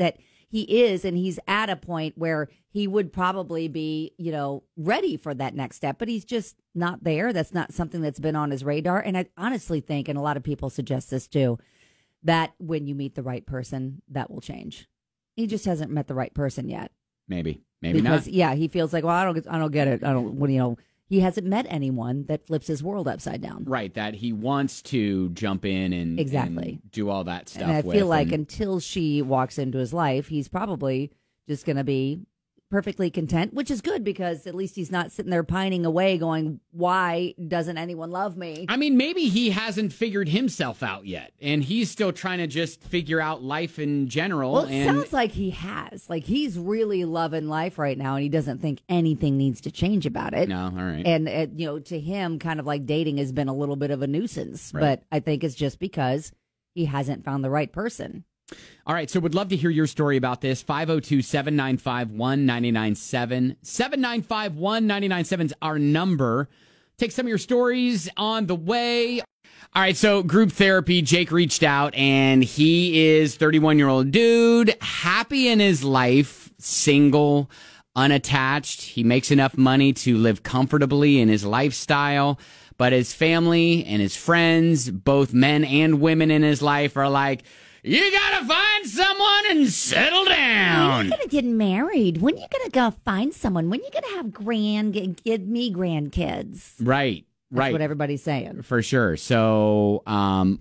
he is, and he's at a point where he would probably be, you know, ready for that next step, but he's just not there. That's not something that's been on his radar. And I honestly think, and a lot of people suggest this too, that when you meet the right person, that will change. He just hasn't met the right person yet. Maybe, maybe because, not. Yeah, he feels like, well, I don't, I don't get it. I don't, what do you know? He hasn't met anyone that flips his world upside down. Right, that he wants to jump in and, exactly. and do all that stuff. And I with feel like and, until she walks into his life, he's probably just going to be perfectly content, which is good because at least he's not sitting there pining away going, why doesn't anyone love me? I mean, maybe he hasn't figured himself out yet, and he's still trying to just figure out life in general. Well, it and sounds like he has. Like, he's really loving life right now, and he doesn't think anything needs to change about it. No, all right. And, uh, you know, to him, kind of like dating has been a little bit of a nuisance, Right. but I think it's just because he hasn't found the right person. All right, so would love to hear your story about this. five oh two, seven nine five, one nine nine seven. seven nine five, one nine nine seven is our number. Take some of your stories on the way. All right, so group therapy. Jake reached out, and he is thirty-one-year-old dude, happy in his life, single, unattached. He makes enough money to live comfortably in his lifestyle, but his family and his friends, both men and women in his life, are like, you gotta find someone and settle When are down. you gonna get married? When are you gonna go find someone? When are you gonna have grand, get, get me grandkids? Right, That's right. what everybody's saying. For sure. So, um,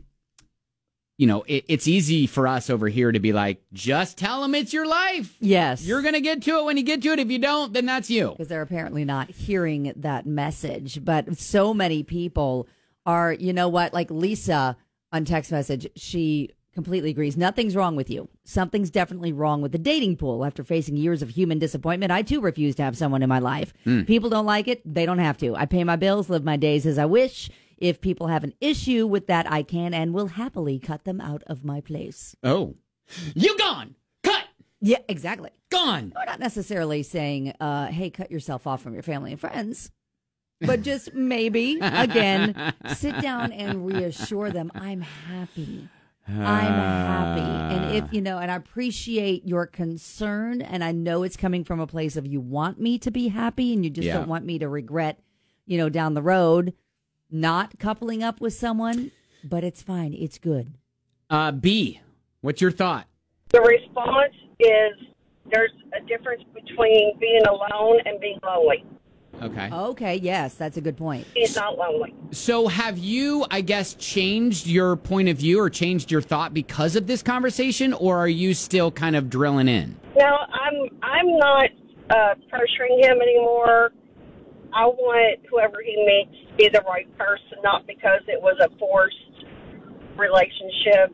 you know, it, it's easy for us over here to be like, just tell them it's your life. Yes. You're going to get to it when you get to it. If you don't, then that's you. Because they're apparently not hearing that message. But so many people are, you know what, like Lisa on text message, she completely agrees. Nothing's wrong with you. Something's definitely wrong with the dating pool. After facing years of human disappointment, I too refuse to have someone in my life. Mm. People don't like it. They don't have to. I pay my bills, live my days as I wish. If people have an issue with that, I can and will happily cut them out of my place. Oh, you gone. Cut. Yeah, exactly. Gone. We're not necessarily saying, uh, hey, cut yourself off from your family and friends. But just maybe, again, sit down and reassure them, I'm happy. I'm happy. And if, you know, and I appreciate your concern, and I know it's coming from a place of you want me to be happy and you just Yeah. don't want me to regret, you know, down the road not coupling up with someone, but it's fine. It's good. Uh, B, what's your thought? The response is there's a difference between being alone and being lonely. Okay. Okay, yes, that's a good point. He's not lonely. So have you, I guess, changed your point of view or changed your thought because of this conversation, or are you still kind of drilling in? No, I'm I'm not uh, pressuring him anymore. I want whoever he meets to be the right person, not because it was a forced relationship.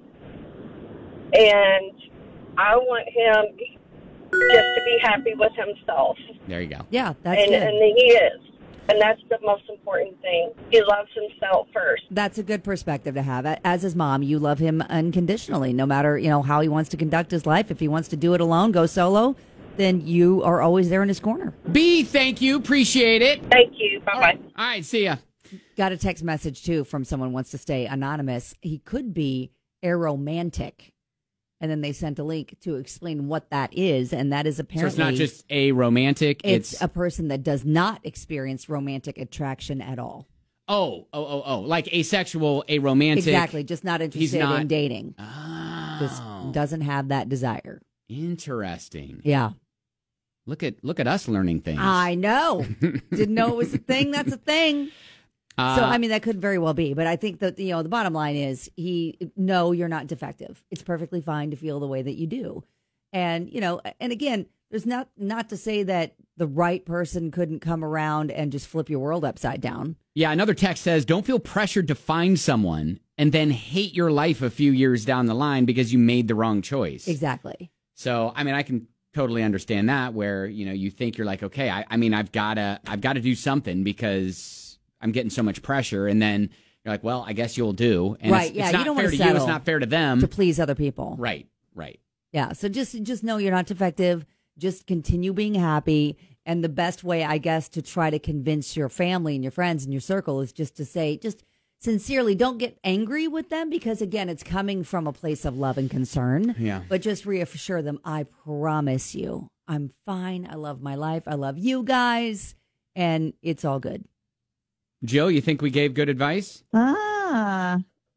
And I want him just to be happy with himself. There you go. Yeah, that's and, good. and he is. And that's the most important thing. He loves himself first. That's a good perspective to have. As his mom, you love him unconditionally, no matter, you know, how he wants to conduct his life. If he wants to do it alone, go solo, then you are always there in his corner. B, thank you. Appreciate it. Thank you. Bye-bye. All right, see ya. Got a text message, too, from someone who wants to stay anonymous. He could be aromantic. And then they sent a link to explain what that is, and that is So apparently... it's not just a romantic. It's, It's, a person that does not experience romantic attraction at all. oh, oh, oh, oh, like asexual, a romantic. Exactly, just not interested not- in dating. Oh, Just doesn't have that desire. interesting. Yeah. Look at look at us learning things. I know. Didn't know it was a thing. That's a thing. Uh, So, I mean, that could very well be. But I think that, you know, the bottom line is he, no, you're not defective. It's perfectly fine to feel the way that you do. And, you know, and again, there's not, not to say that the right person couldn't come around and just flip your world upside down. Yeah, another text says, don't feel pressured to find someone and then hate your life a few years down the line because you made the wrong choice. Exactly. So, I mean, I can totally understand that where, you know, you think you're like, okay, I, I mean, I've got to, I've got to do something because I'm getting so much pressure. And then you're like, well, I guess you'll do. And Right, it's, yeah, it's you not don't fair wanna to you. It's settle not fair to them. To please other people. Right, right. Yeah. So just, just know you're not defective. Just continue being happy. And the best way, I guess, to try to convince your family and your friends and your circle is just to say, just sincerely, don't get angry with them because, again, it's coming from a place of love and concern. Yeah. But just reassure them, I promise you, I'm fine. I love my life. I love you guys. And it's all good. Jill, you think we gave good advice? Ah.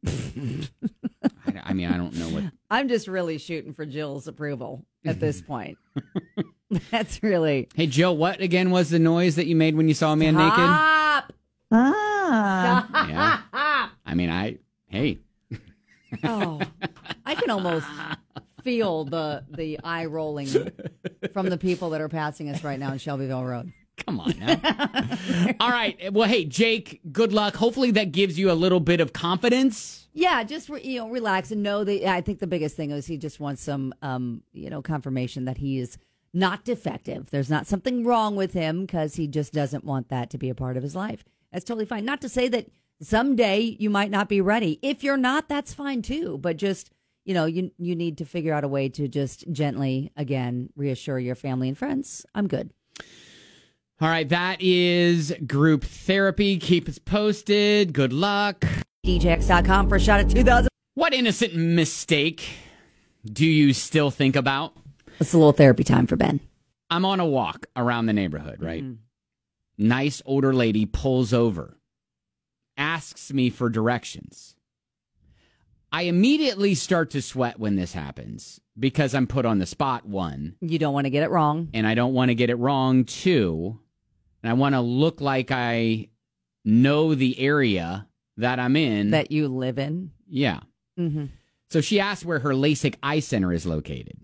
I, I mean, I don't know what. I'm just really shooting for Jill's approval at this point. That's really. Hey, Jill, what again was the noise that you made when you saw a man naked? Stop. Ah. Yeah. I mean, I, hey. Oh, I can almost feel the the eye rolling from the people that are passing us right now in Shelbyville Road. Come on now. All right. Well, hey, Jake, good luck. Hopefully that gives you a little bit of confidence. Yeah, just re, you know, relax and know that. I think the biggest thing is he just wants some, um, you know, confirmation that he is not defective. There's not something wrong with him because he just doesn't want that to be a part of his life. That's totally fine. Not to say that someday you might not be ready. If you're not, that's fine too. But just, you know, you you need to figure out a way to just gently, again, reassure your family and friends. I'm good. All right, that is group therapy. Keep us posted. Good luck. D J X dot com for a shot at two thousand. What innocent mistake do you still think about? It's a little therapy time for Ben. I'm on a walk around the neighborhood, right? Mm-hmm. Nice older lady pulls over, asks me for directions. I immediately start to sweat when this happens because I'm put on the spot, one. You don't want to get it wrong. And I don't want to get it wrong, two. And I want to look like I know the area that I'm in. That you live in. Yeah. Mm-hmm. So she asked where her LASIK eye center is located.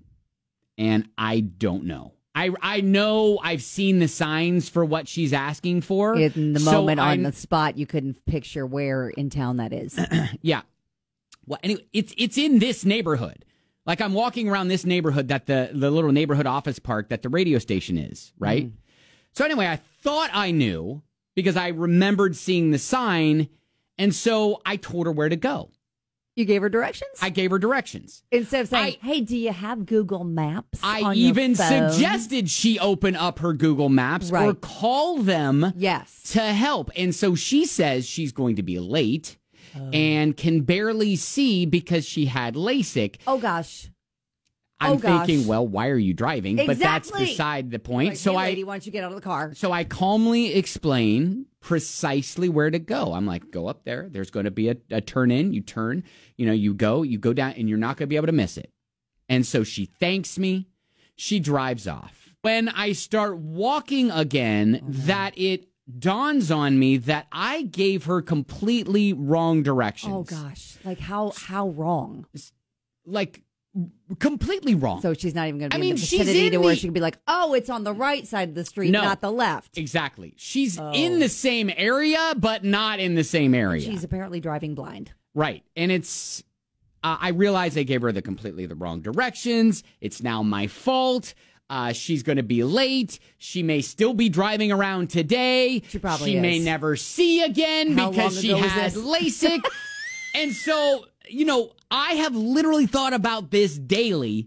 And I don't know. I, I know I've seen the signs for what she's asking for. In the so moment on I'm- the spot, you couldn't picture where in town that is. Yeah. Well, anyway, it's it's in this neighborhood. Like I'm walking around this neighborhood that the, the little neighborhood office park that the radio station is, right? Mm. So anyway, I thought I knew because I remembered seeing the sign. And so I told her where to go. You gave her directions? I gave her directions. Instead of saying, I- hey, do you have Google Maps I on your even phone? suggested she open up her Google Maps or Right. call them Yes. to help. And so she says she's going to be late and can barely see because she had LASIK. Oh, gosh. I'm Oh, gosh. thinking, well, why are you driving? But that's Exactly. beside the point. Like, so hey, I lady, why don't you get out of the car? so I calmly explain precisely where to go. I'm like, go up there. There's going to be a, a turn in. You turn, you know, you go, you go down, and you're not going to be able to miss it. And so she thanks me. She drives off. When I start walking again, that it dawns on me that I gave her completely wrong directions. Oh, gosh. Like, how how wrong? Like, completely wrong. So she's not even going to I be mean, in the she's vicinity in to where the- she can be like, oh, it's on the right side of the street, No. not the left. Exactly. She's Oh. in the same area, but not in the same area. She's apparently driving blind. Right. And it's, uh, I realize I gave her the completely the wrong directions. It's now my fault. Uh, she's going to be late. She may still be driving around today. She probably She may is. never see again How because long she ago was has this? LASIK. And so, you know, I have literally thought about this daily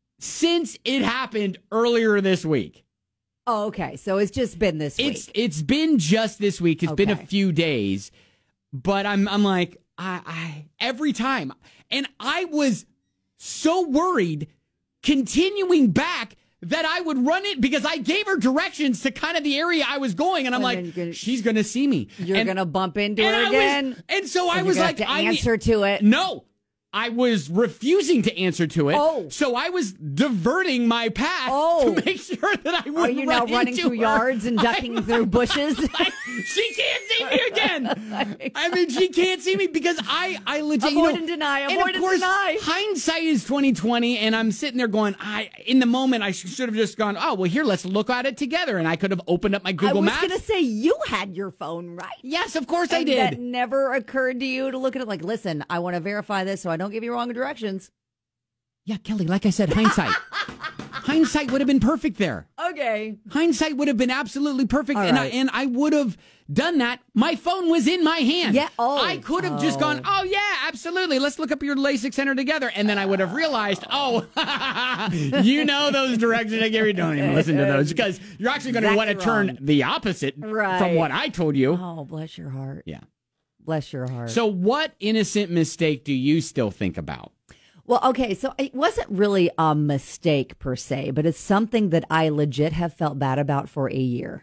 since it happened earlier this week. Oh, okay. So it's just been this week. It's it's been just this week. It's been a Okay. few days, but I'm I'm like I, I every time, and I was so worried continuing back that I would run it because I gave her directions to kind of the area I was going, and I'm And like, then you're gonna- she's gonna see me. You're and, going to bump into and her I was- again. and so I and was you're like, gonna have I to need- answer to it. No. I was refusing to answer to it. Oh. So I was diverting my path Oh. to make sure that I wouldn't Are you now run running into through her. yards and ducking I- through bushes? I- she can't see me again. I mean, she can't see me because I, I legit you Avoid know, and deny, and avoid of and course, deny. hindsight is twenty twenty, and I'm sitting there going, I in the moment I sh- should have just gone, oh well, here, let's look at it together, and I could have opened up my I Google was Maps. going to say you had your phone right. Yes, of course I And did. that never occurred to you to look at it like, listen, I want to verify this so I don't give you wrong directions. Yeah, Kelly, like I said, hindsight. Hindsight would have been perfect there. Okay. Hindsight would have been absolutely perfect, All and I right. and I would have done that. My phone was in my hand. Yeah, oh. I could have just gone, oh yeah, absolutely. Let's look up your LASIK center together, and then I would have realized, oh, you know those directions I gave you. Don't even listen to those because you're actually going to want to Exactly turn wrong. the opposite from Right. what I told you. Oh, bless your heart. Yeah. bless your heart. So what innocent mistake do you still think about? Well, okay, so it wasn't really a mistake per se, but it's something that I legit have felt bad about for a year.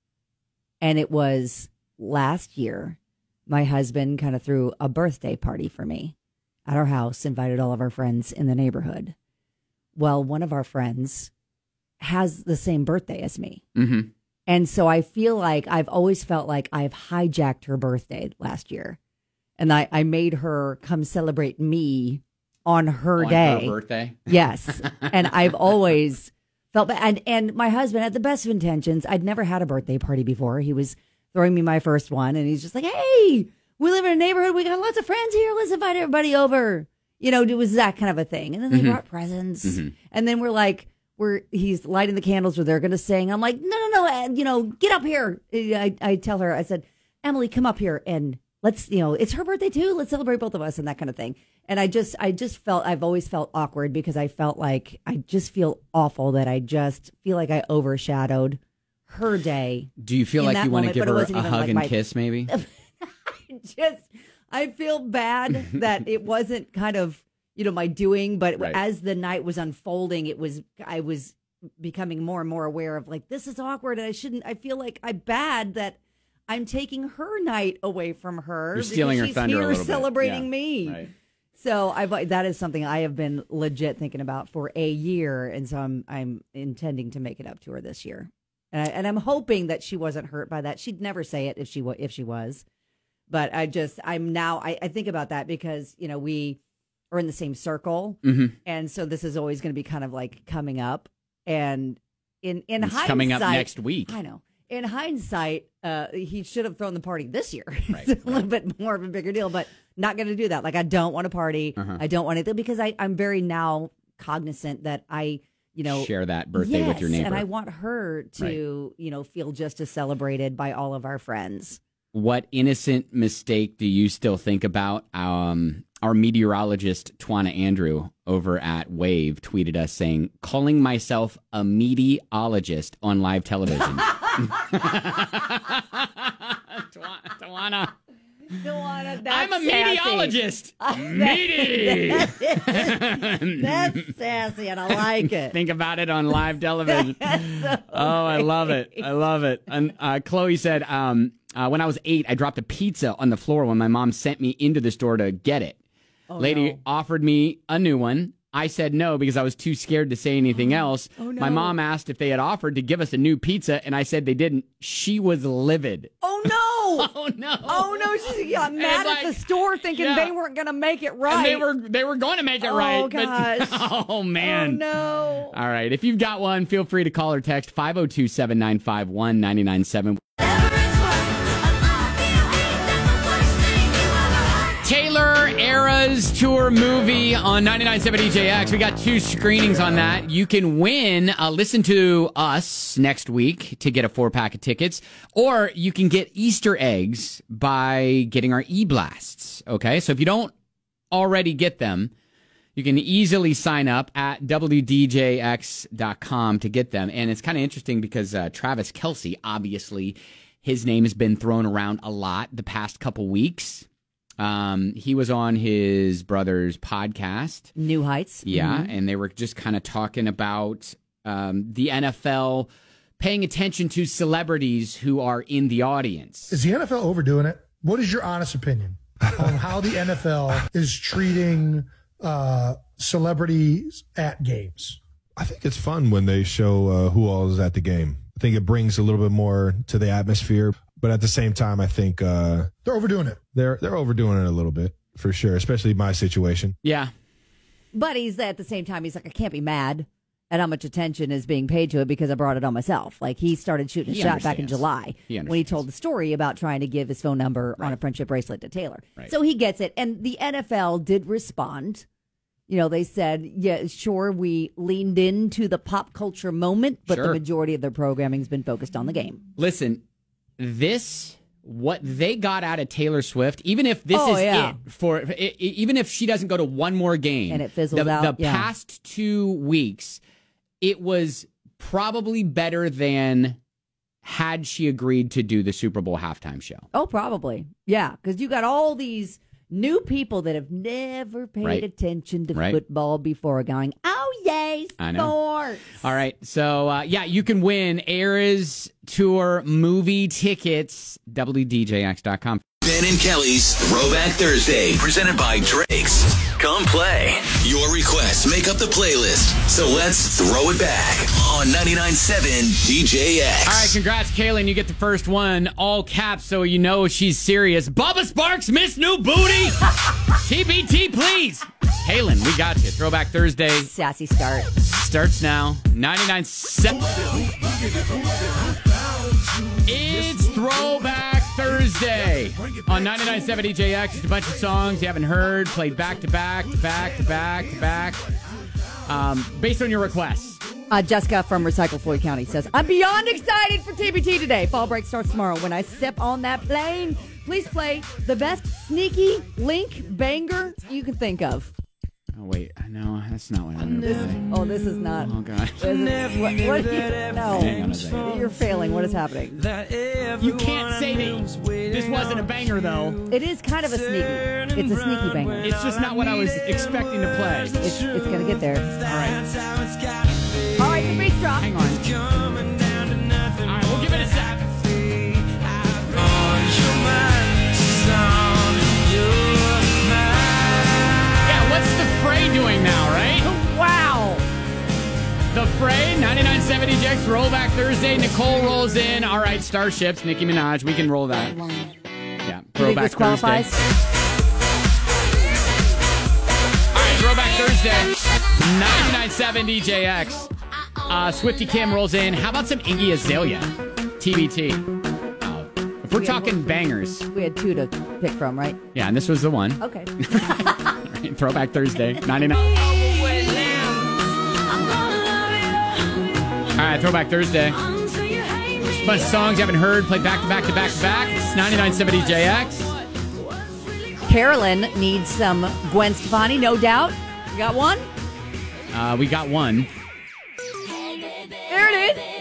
And it was last year, my husband kind of threw a birthday party for me at our house, invited all of our friends in the neighborhood. Well, one of our friends has the same birthday as me. Mm-hmm. And so I feel like I've always felt like I've hijacked her birthday last year. And I, I made her come celebrate me on her On day. her birthday? Yes. And I've always felt bad. And, and my husband had the best of intentions. I'd never had a birthday party before. He was throwing me my first one. And he's just like, hey, we live in a neighborhood. We got lots of friends here. Let's invite everybody over. You know, it was that kind of a thing. And then they Mm-hmm. brought presents. Mm-hmm. And then we're like, we're he's lighting the candles where they're going to sing. I'm like, no, no, no. uh, You know, get up here. I, I tell her, I said, Emily, come up here and let's, you know, it's her birthday too. Let's celebrate both of us and that kind of thing. And I just, I just felt, I've always felt awkward because I felt like, I just feel awful that I just feel like I overshadowed her day. Do you feel in like that you want to moment, give but it her wasn't a even hug like and my- kiss, maybe? I just, I feel bad that it wasn't kind of, you know, my doing, but Right. as the night was unfolding, it was, I was becoming more and more aware of like, this is awkward. And I shouldn't, I feel like I'm bad that I'm taking her night away from her. You're stealing her because she's thunder a here little bit. celebrating Yeah. me. Right. So I that is something I have been legit thinking about for a year, and so I'm I'm intending to make it up to her this year, and, I, and I'm hoping that she wasn't hurt by that. She'd never say it if she wa- if she was, but I just I'm now I, I think about that because you know we are in the same circle, Mm-hmm. and so this is always going to be kind of like coming up, and in in It's hindsight, coming up next week. I know. In hindsight, uh, he should have thrown the party this year. Right, It's a little bit more of a bigger deal, but not going to do that. Like, I don't want to party. Uh-huh. I don't want to, because I, I'm very now cognizant that I, you know, Share that birthday with your yes, neighbor. and I want her to, you know, feel just as celebrated by all of our friends. What innocent mistake do you still think about? Um, our meteorologist, Twana Andrew, over at Wave, tweeted us saying, calling myself a meteorologist on live television. Twana. Tawana, that's I'm a sassy. meteorologist. Meaty. That's sassy, and I like it. Think about it on live television. So Oh, I love it. I love it. And uh, Chloe said, um, uh, when I was eight, I dropped a pizza on the floor when my mom sent me into the store to get it. Oh, Lady no. offered me a new one. I said no because I was too scared to say anything else. Oh, no. My mom asked if they had offered to give us a new pizza, and I said they didn't. She was livid. Oh, no. Oh, no. Oh, no. She got mad it's at like- the store thinking yeah. they weren't going to make it right. And they were they were going to make it Oh, right. but- gosh. oh, man. Oh, no. All right. If you've got one, feel free to call or text five oh two, seven nine five, one nine nine seven. Taylor Eras Tour movie on ninety-nine point seven D J X. We got two screenings on that. You can win, uh, listen to us next week to get a four pack of tickets, or you can get Easter eggs by getting our e-blasts. Okay, so if you don't already get them, you can easily sign up at W D J X dot com to get them. And it's kind of interesting because uh, Travis Kelce, obviously, his name has been thrown around a lot the past couple weeks. Um, he was on his brother's podcast. New Heights. Yeah, Mhm. and they were just kind of talking about um, the N F L paying attention to celebrities who are in the audience. Is the N F L overdoing it? What is your honest opinion on how the N F L is treating uh, celebrities at games? I think it's fun when they show uh, who all is at the game. I think it brings a little bit more to the atmosphere. But at the same time, I think uh, They're overdoing it. they're they're overdoing it a little bit for sure, especially my situation. Yeah. But he's at the same time, he's like, I can't be mad at how much attention is being paid to it because I brought it on myself. Like, he started shooting a He shot back in understands. July He when he told the story about trying to give his phone number on a friendship bracelet to Taylor. Right. So he gets it. And the N F L did respond. You know, they said, yeah, sure, we leaned into the pop culture moment, but the Sure. majority of their programming has been focused on the game. Listen, this, what they got out of Taylor Swift, even if this Oh, is yeah. it for, i- i- even if she doesn't go to one more game, And it fizzles the, out, the yeah. past two weeks, it was probably better than had she agreed to do the Super Bowl halftime show. Oh, probably. Yeah, because you got all these new people that have never paid Right. attention to Right. football before going, oh, yay, I know. sports. All right. So, uh, yeah, you can win Eras Tour movie tickets, W D J X dot com. Ben and Kelly's Throwback Thursday, presented by Drake's. Come play. Your requests make up the playlist. So let's throw it back on ninety-nine point seven D J X. All right, congrats, Kaylin. You get the first one, all caps, so you know she's serious. Bubba Sparks, Miss New Booty. T B T, please. Kaylin, we got you. Throwback Thursday Sassy start. starts now. ninety-nine point seven. It's Throwback Thursday on ninety-nine point seven D J X. It's a bunch of songs you haven't heard, played back to back to back to back to back, um, based on your requests. Uh, Jessica from Recycle Floyd County says, I'm beyond excited for T B T today. Fall break starts tomorrow. When I step on that plane, please play the best sneaky link banger you can think of. Oh, wait. No, that's not what I'm going to play. Oh, this is not. Oh, gosh. This is, what, what do you, no. Hang on a second. You're failing. What is happening? You can't say that this wasn't a banger, though. It is kind of a sneaky. It's a sneaky banger. It's just not what I was expecting to play. It's, it's going to get there. All right. All right, the bass drop. Hang on. All right, we'll give it a sec. Yeah, what's the Fray doing now, right? Wow. The Fray, ninety-nine point seven D J X, Rollback Thursday. Nicole rolls in. All right, Starships, Nicki Minaj. We can roll that. Yeah, You think Throwback this qualifies? Thursday. All right, Throwback Thursday, ninety-nine point seven D J X. Uh, Swifty Kim rolls in. How about some Iggy Azalea? T B T. Uh, if we're talking bangers. We had two to pick from, right? Yeah, and this was the one. Okay. Right, Throwback Thursday, ninety-nine. All right, Throwback Thursday. Just a bunch of songs you haven't heard, played back to back to back to back. It's ninety-nine point seven D J X. Carolyn needs some Gwen Stefani, no doubt. You got one? Uh, we got one. There it is.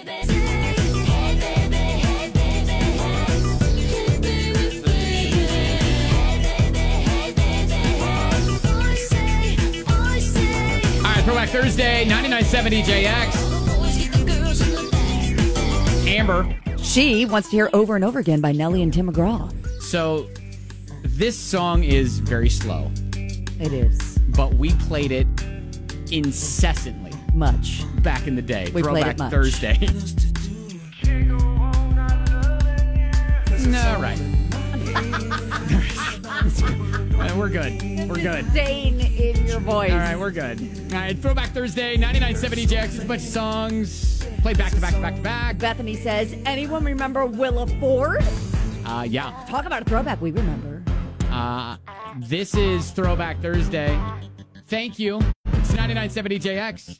All right, Throwback Thursday, ninety-nine point seven D J X. Amber. She wants to hear Over and Over Again by Nelly and Tim McGraw. So this song is very slow, It is. but we played it incessantly Much. back in the day. We played Throwback it much. Thursday. All right. Uh, we're good. We're good. Disdain in your voice. All right, we're good. All right, Throwback Thursday, ninety-nine point seven D J X. There's a bunch of songs played back to back to back to back. Bethany says, anyone remember Willa Ford? Uh, yeah. Talk about a throwback we remember. Uh, this is Throwback Thursday. Thank you. It's ninety-nine point seven D J X.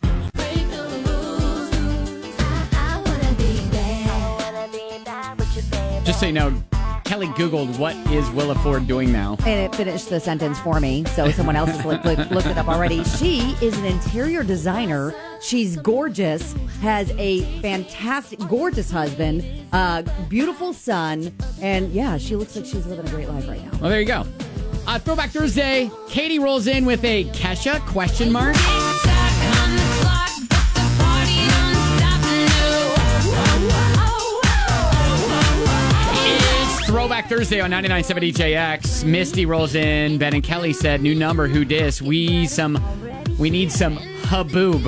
Just so you know, Kelly Googled what is Willa Ford doing now. And it finished the sentence for me, so someone else has looked, looked, looked it up already. She is an interior designer. She's gorgeous, has a fantastic, gorgeous husband, uh, beautiful son, and yeah, she looks like she's living a great life right now. Well, there you go. Uh, Throwback Thursday, Katie rolls in with a Kesha question mark. It's Throwback Thursday on ninety-nine point seven D J X. Misty rolls in. Ben and Kelly said, new number, who dis? We some, we need some haboob.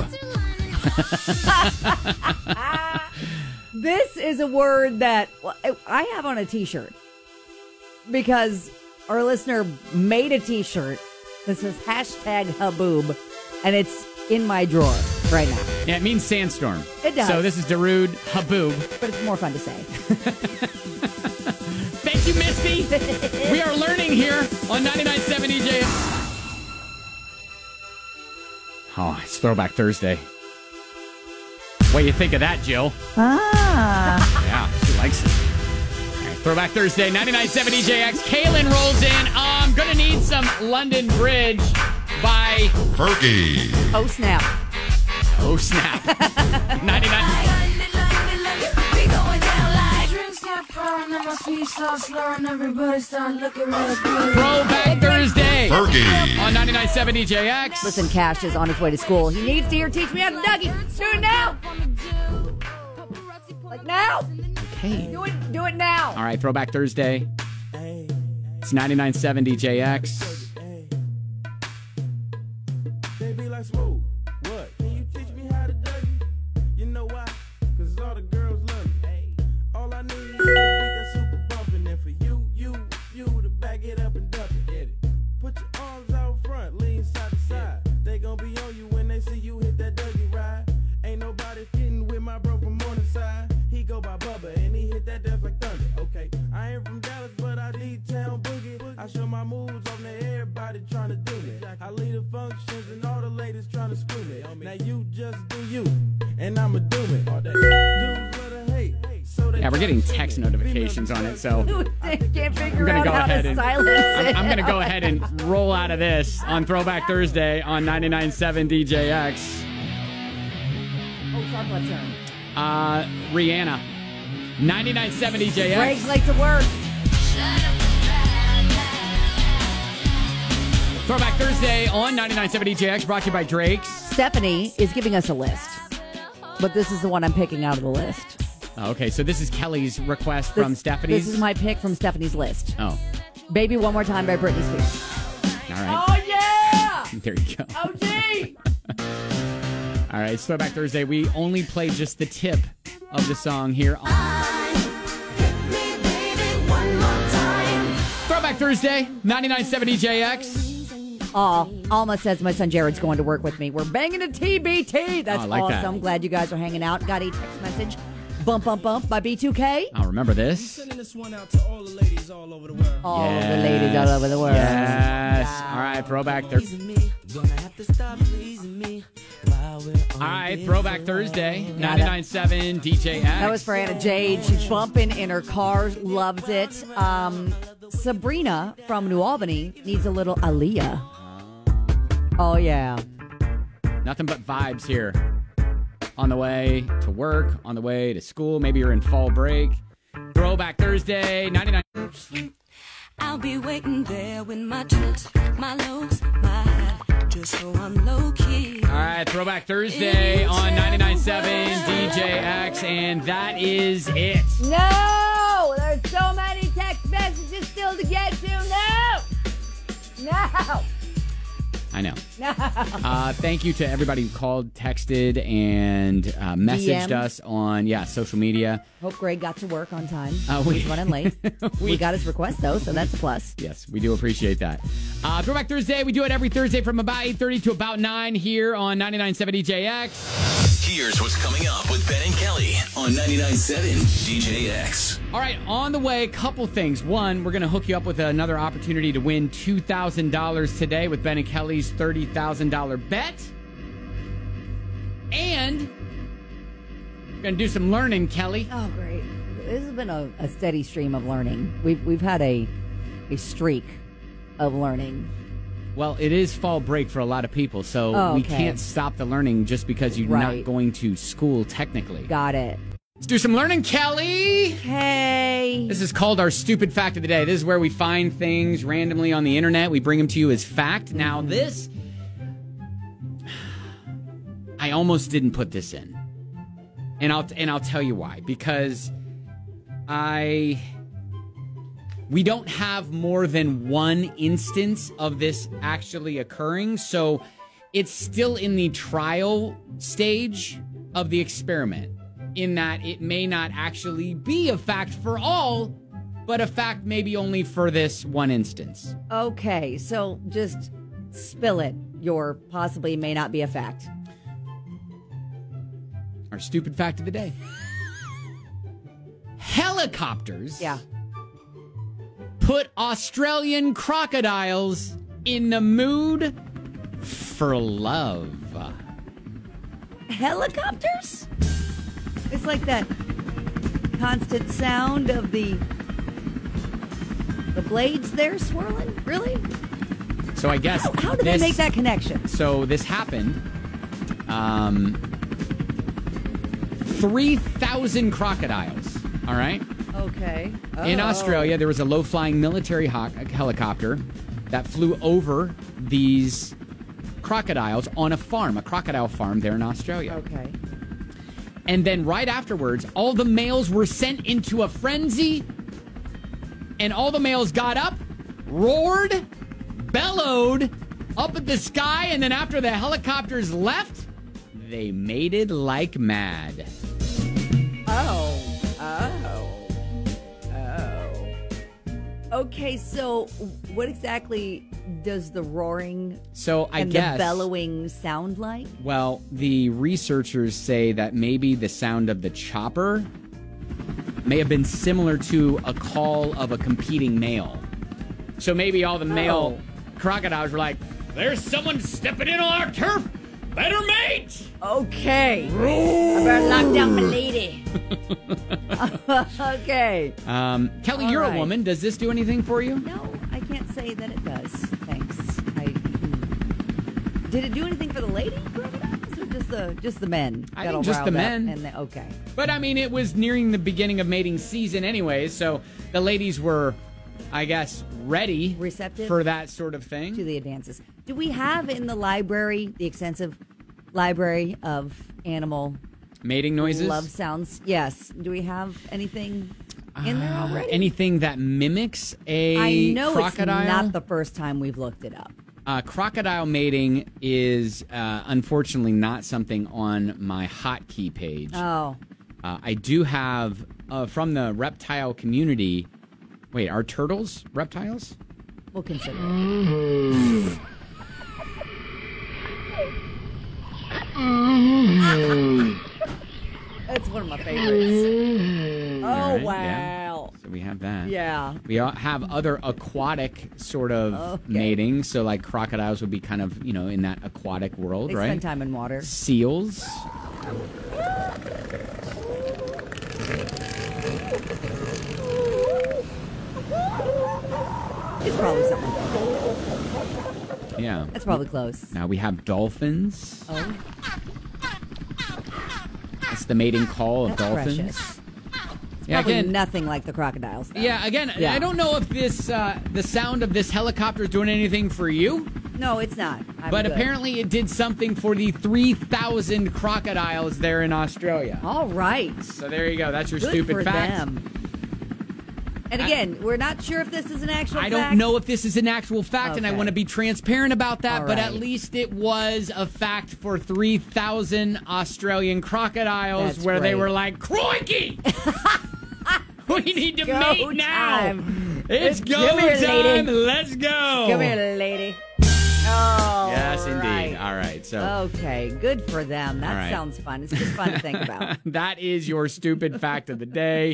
This is a word that I have on a t-shirt because our listener made a t-shirt that says hashtag haboob, and it's in my drawer right now. Yeah, it means sandstorm. It does. So this is Darude haboob. But it's more fun to say. Thank you, Misty. We are learning here on ninety-nine point seven D J. Oh, it's Throwback Thursday. What do you think of that, Jill? Ah. Yeah, she likes it. All right, Throwback Thursday, ninety-nine point seven D J X. Kaylin rolls in. I'm going to need some London Bridge by Fergie. Oh, snap. Oh, snap. ninety-nine. start slurring, everybody start looking real good. Throwback Thursday Fergie. on ninety-nine point seven D J X. Listen, Cash is on his way to school. He needs to hear Teach Me How to Dougie. Do it now. Like now. Okay. Do it, do it now. All right, Throwback Thursday. It's ninety-nine point seven D J X. They be like, Smooth, what? Can you teach me how to dougie? You know why? Cause all the girls love me. All I need is to beat that super bumpin'. And for you, you, you to back it up and dump it. Get it. Put your arms out front, lean side to side. They gon' be on you when they see you hit that dougie ride. Ain't nobody getting with my bro from Morningside. He go by Bubba and he hit that death like thunder. Okay, I ain't from Dallas, but I D-town boogie. I show my moves on to everybody trying to do me. I lead the functions and all the ladies trying to screw me. Now you just do you, and I'ma do it. All day. Dudes love to hate, so they Yeah, we're getting text notifications on it, so Can't figure I'm gonna out go how ahead to and silence I'm, it. I'm gonna go ahead and roll out of this on Throwback Thursday on ninety-nine point seven D J X. Oh, sharp left turn. Uh, Rihanna, ninety-nine point seven D J X. Greg's late to work. Throwback Thursday on ninety-nine point seven D J X, brought to you by Drake's. Stephanie is giving us a list, but this is the one I'm picking out of the list. Oh, okay, so this is Kelly's request from This- Stephanie's. This is my pick from Stephanie's list. Oh, Baby One More Time by Britney Spears. all right. Oh, yeah! There you go. O G! All right, it's Throwback Thursday. We only play just the tip of the song here on Throwback Thursday, ninety-nine point seven D J X. Aw, Alma says my son Jared's going to work with me. We're banging a T B T. That's Oh, I like that. awesome. Glad you guys are hanging out. Got a text message. Bump, bump, bump by B two K. I'll remember this. Sending this one out to all the ladies all over the world. All Yes. the ladies all over the world. Yes. All right, Throwback Thursday. All right, Throwback Thursday, ninety-nine point seven D J X. That was for Anna Jade. She's bumping in her car, loves it. Um, Sabrina from New Albany needs a little Aaliyah. Oh, yeah. Nothing but vibes here. On the way to work, on the way to school. Maybe you're in fall break. Throwback Thursday, ninety-nine. I'll be waiting there with my tricks, my lows, my high, just so I'm low key. All right, Throwback Thursday on ninety-nine point seven D J X, and that is it. No! There's so many text messages still to get to. No! No! I know. No! Uh, thank you to everybody who called, texted, and uh, messaged D M'd. us on, yeah, social media. Hope Greg got to work on time. Uh, we- He's running late. we, got his request, though, so that's a plus. Yes, we do appreciate that. Uh, Throwback Thursday, we do it every Thursday from about eight thirty to about nine here on ninety-nine point seven D J X. Here's what's coming up with Ben and Kelly on ninety-nine point seven D J X. All right, on the way, a couple things. One, we're going to hook you up with another opportunity to win two thousand dollars today with Ben and Kelly's thirty thousand dollars bet. And we're going to do some learning, Kelly. Oh, great. This has been a, a steady stream of learning. We've, we've had a, a streak of learning. Well, it is fall break for a lot of people, so Oh, we okay. can't stop the learning just because you're Right. not going to school technically. Got it. Let's do some learning, Kelly. Hey. This is called our stupid fact of the day. This is where we find things randomly on the internet. We bring them to you as fact. Now, this, I almost didn't put this in, and I'll and I'll tell you why. Because I, we don't have more than one instance of this actually occurring, so it's still in the trial stage of the experiment. In that it may not actually be a fact for all, but a fact maybe only for this one instance. Okay, so just spill it. Your possibly may not be a fact. Our stupid fact of the day. Helicopters Yeah. put Australian crocodiles in the mood for love. Helicopters? It's like that constant sound of the the blades there swirling. Really? So I guess How, how did this, they make that connection? So this happened. Um, three thousand crocodiles, all right? Okay. In Oh. Australia, there was a low-flying military ho- helicopter that flew over these crocodiles on a farm, a crocodile farm there in Australia. Okay. And then right afterwards, all the males were sent into a frenzy, and all the males got up, roared, bellowed up at the sky, and then after the helicopters left, they mated like mad. Oh. Oh. Oh. Okay, so what exactly does the roaring So I and guess, the bellowing sound like? well, the researchers say that maybe the sound of the chopper may have been similar to a call of a competing male. So maybe all the male crocodiles were like, there's someone stepping in on our turf. Better mate. Okay. I better lock down my lady. Okay. Um, Kelly, All you're right. a woman. Does this do anything for you? No, I can't say that it does. Thanks. I, hmm. Did it do anything for the lady crocodiles or just the just the men? I got think all just the riled up men. And the, okay. But I mean, it was nearing the beginning of mating season anyway, so the ladies were, I guess, ready Receptive for that sort of thing. to the advances. Do we have in the library the extensive library of animal Mating noises? love sounds? Yes. Do we have anything in there already? Anything that mimics a I know crocodile? it's not the first time we've looked it up. Uh, crocodile mating is uh, unfortunately not something on my hotkey page. Oh. Uh, I do have uh, from the reptile community. Wait, are turtles reptiles? We'll consider it. That's one of my favorites. Oh, All right, wow. So we have that. Yeah. We all have other aquatic sort of Okay. mating. So like crocodiles would be kind of, you know, in that aquatic world, They right? spend time in water. Seals. It's probably something. Yeah. That's probably close. Now we have dolphins. Oh, That's the mating call of that's dolphins. precious. Yeah, Probably again, nothing like the crocodiles. though. yeah, again, Yeah. I don't know if this uh, the sound of this helicopter is doing anything for you, No, it's not. I'm but good. apparently it did something for the three thousand crocodiles there in Australia. All right. So there you go. That's your Good stupid for fact. them. And again, we're not sure if this is an actual I fact. don't know if this is an actual fact, and I Okay. want to be transparent about that, All but at right. least it was a fact for three thousand Australian crocodiles That's where they great. were like, crikey! We need to Go mate now! time. It's go Come here, time! lady. Let's go! Come here, lady. Oh, Yes, indeed. right. All right, so Okay, good for them. That All right. sounds fun. It's just fun to think about. that is your stupid fact of the day.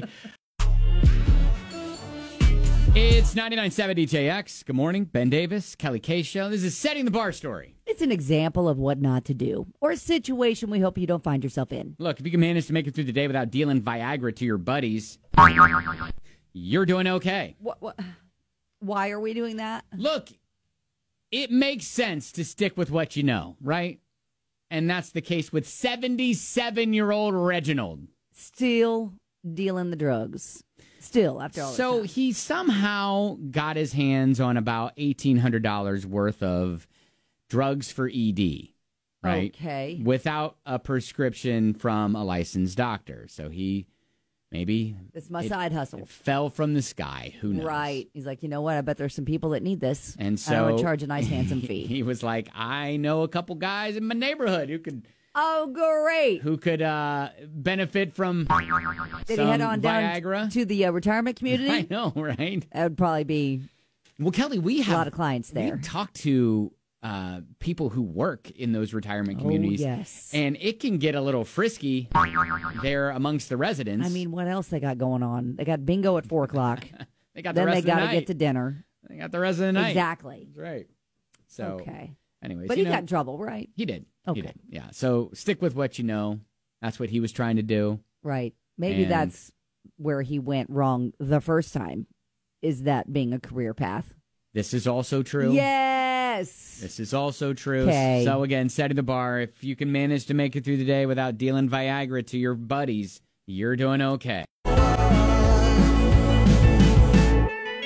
It's ninety-nine point seven D J X. Good morning. Ben Davis, Kelly K. Show. This is Setting the Bar story. It's an example of what not to do, or a situation we hope you don't find yourself in. Look, if you can manage to make it through the day without dealing Viagra to your buddies, you're doing okay. What, what? Why are we doing that? Look, it makes sense to stick with what you know, right? And that's the case with seventy-seven-year-old Reginald. Still dealing the drugs. Still, after all this So time. he somehow got his hands on about eighteen hundred dollars worth of drugs for E D, right? Okay. Without a prescription from a licensed doctor. So he maybe It's my it side hustle. fell from the sky. Who knows? Right. He's like, you know what? I bet there's some people that need this. And I want so to charge a nice, handsome fee. He was like, I know a couple guys in my neighborhood who could Oh, great. who could uh, benefit from Did some he head on down Viagra. to the uh, retirement community? I know, right? That would probably be Well, Kelly, we a have lot of clients there. We talked to uh, people who work in those retirement communities. Oh, yes. And it can get a little frisky there amongst the residents. I mean, what else they got going on? They got bingo at four o'clock. they got the then rest they of the got to night. get to dinner. They got the rest of the night. Exactly. That's right. So, Okay. anyways. But you he know, got in trouble, right? He did. Okay. He did. Yeah. So stick with what you know. That's what he was trying to do. Right. Maybe And- that's where he went wrong the first time. Is that being a career path? This is also true. Yes. This is also true. Okay. So again, setting the bar. If you can manage to make it through the day without dealing Viagra to your buddies, you're doing okay.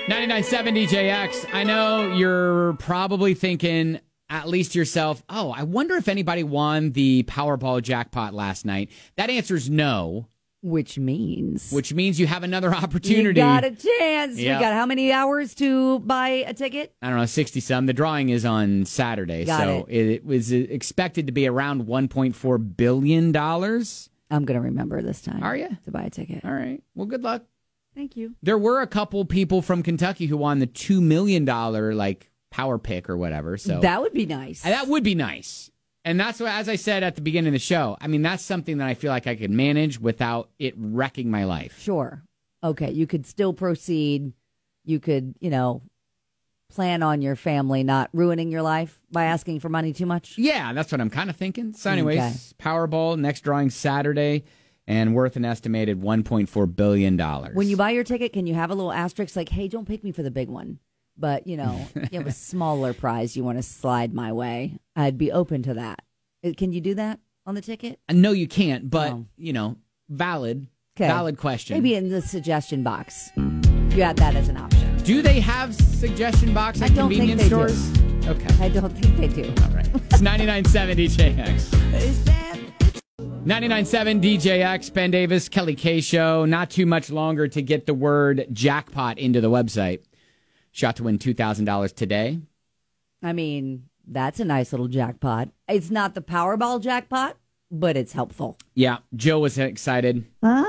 ninety-nine point seven D J X. I know you're probably thinking, at least to yourself, oh, I wonder if anybody won the Powerball jackpot last night. That answer is no. Which means? Which means you have another opportunity. You got a chance. Yep. We got how many hours to buy a ticket? I don't know, sixty some. The drawing is on Saturday. Got so it. it was expected to be around one point four billion dollars. I'm going to remember this time. Are you? To buy a ticket. All right. Well, good luck. Thank you. There were a couple people from Kentucky who won the two million dollars like power pick or whatever. So that would be nice. That would be nice. And that's what, as I said at the beginning of the show, I mean, that's something that I feel like I could manage without it wrecking my life. Sure. Okay. You could still proceed. You could, you know, plan on your family not ruining your life by asking for money too much. Yeah, that's what I'm kind of thinking. So anyways, Okay. Powerball, next drawing Saturday, and worth an estimated one point four billion dollars. When you buy your ticket, can you have a little asterisk like, hey, don't pick me for the big one? But, you know, you have a smaller prize you want to slide my way. I'd be open to that. Uh, Can you do that on the ticket? No, you can't, but, Oh. you know, valid, 'Kay. valid question. Maybe in the suggestion box. If you had that as an option. Do they have suggestion box at I don't think convenience they stores? do. Okay. I don't think they do. All right. It's ninety-nine point seven D J X. ninety-nine point seven D J X, Ben Davis, Kelly K Show. Not too much longer to get the word jackpot into the website. Shot to win two thousand dollars today. I mean, that's a nice little jackpot. It's not the Powerball jackpot, but it's helpful. Yeah, Jill was excited.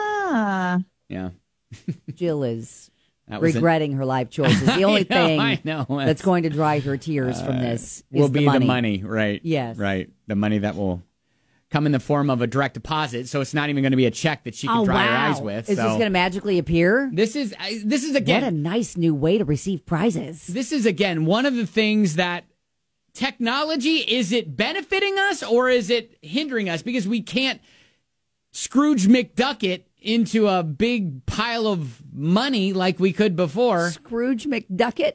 Ah. Yeah. Jill is That was regretting her life choices. The only I know, thing I know. that's going to dry her tears from this will is be the money. the money, right? Yes. Right. The money that will come in the form of a direct deposit, so it's not even going to be a check that she can Oh, dry her wow. eyes with. Is so. this going to magically appear? This is I- this is again What a nice new way to receive prizes. This is again one of the things that technology, is it benefiting us or is it hindering us? Because we can't Scrooge McDuck it into a big pile of money like we could before. Scrooge McDucket?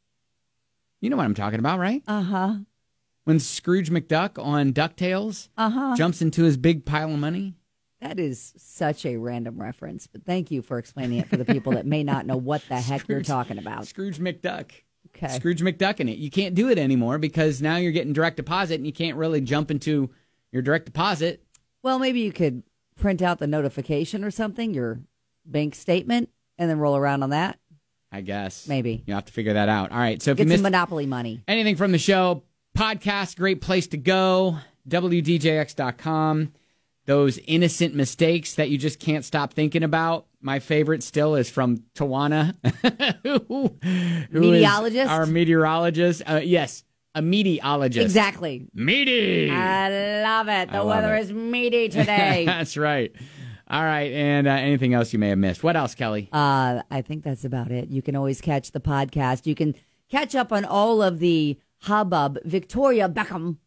You know what I'm talking about, right? Uh-huh. When Scrooge McDuck on DuckTales Uh-huh. jumps into his big pile of money. That is such a random reference, but thank you for explaining it for the people that may not know what the heck you're Scrooge- talking about. Scrooge McDuck. Okay. Scrooge McDuck in it. You can't do it anymore because now you're getting direct deposit and you can't really jump into your direct deposit. Well, maybe you could print out the notification or something, your bank statement, and then roll around on that. I guess. Maybe. You have to figure that out. All right. So if Get you some missed Monopoly money. anything from the show, podcast, great place to go. W D J X dot com. Those innocent mistakes that you just can't stop thinking about. My favorite still is from Tawana, who, who is Meteorologist? our meteorologist. Uh, yes, a meteorologist. Exactly. Meaty. I love it. The I love weather it. is meaty today. That's right. All right. And uh, anything else you may have missed? What else, Kelly? Uh, I think that's about it. You can always catch the podcast. You can catch up on all of the hubbub. Victoria Beckham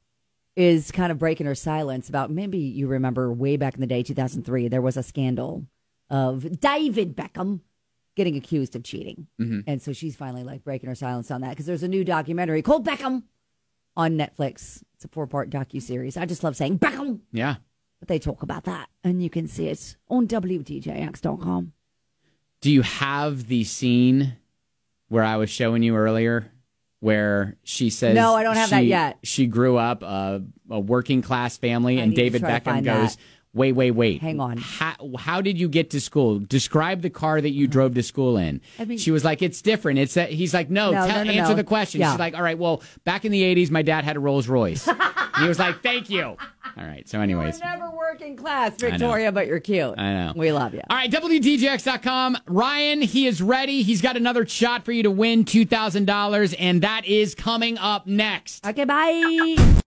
is kind of breaking her silence about, maybe you remember way back in the day, two thousand three, there was a scandal of David Beckham getting accused of cheating. Mhm. And so she's finally like breaking her silence on that because there's a new documentary called Beckham on Netflix. It's a four-part docuseries. I just love saying Beckham. Yeah. But they talk about that, and you can see it on W D J X dot com. Do you have the scene where I was showing you earlier where she says No, I don't have that she- yet. She grew up uh, a working class family, I and need to David try to Beckham find goes, that. wait, wait, wait. Hang on. How, how did you get to school? Describe the car that you drove to school in. I mean- she was like, it's different. It's that he's like, no, No, tell, no, no, answer no. the question. Yeah. She's like, all right, well, back in the eighties, my dad had a Rolls Royce. And he was like, thank you. All right. So anyways. You're never working class, I know. Victoria, but you're cute. I know. We love you. All right, W D J X dot com. Ryan, he is ready. He's got another shot for you to win two thousand dollars, and that is coming up next. Okay, bye.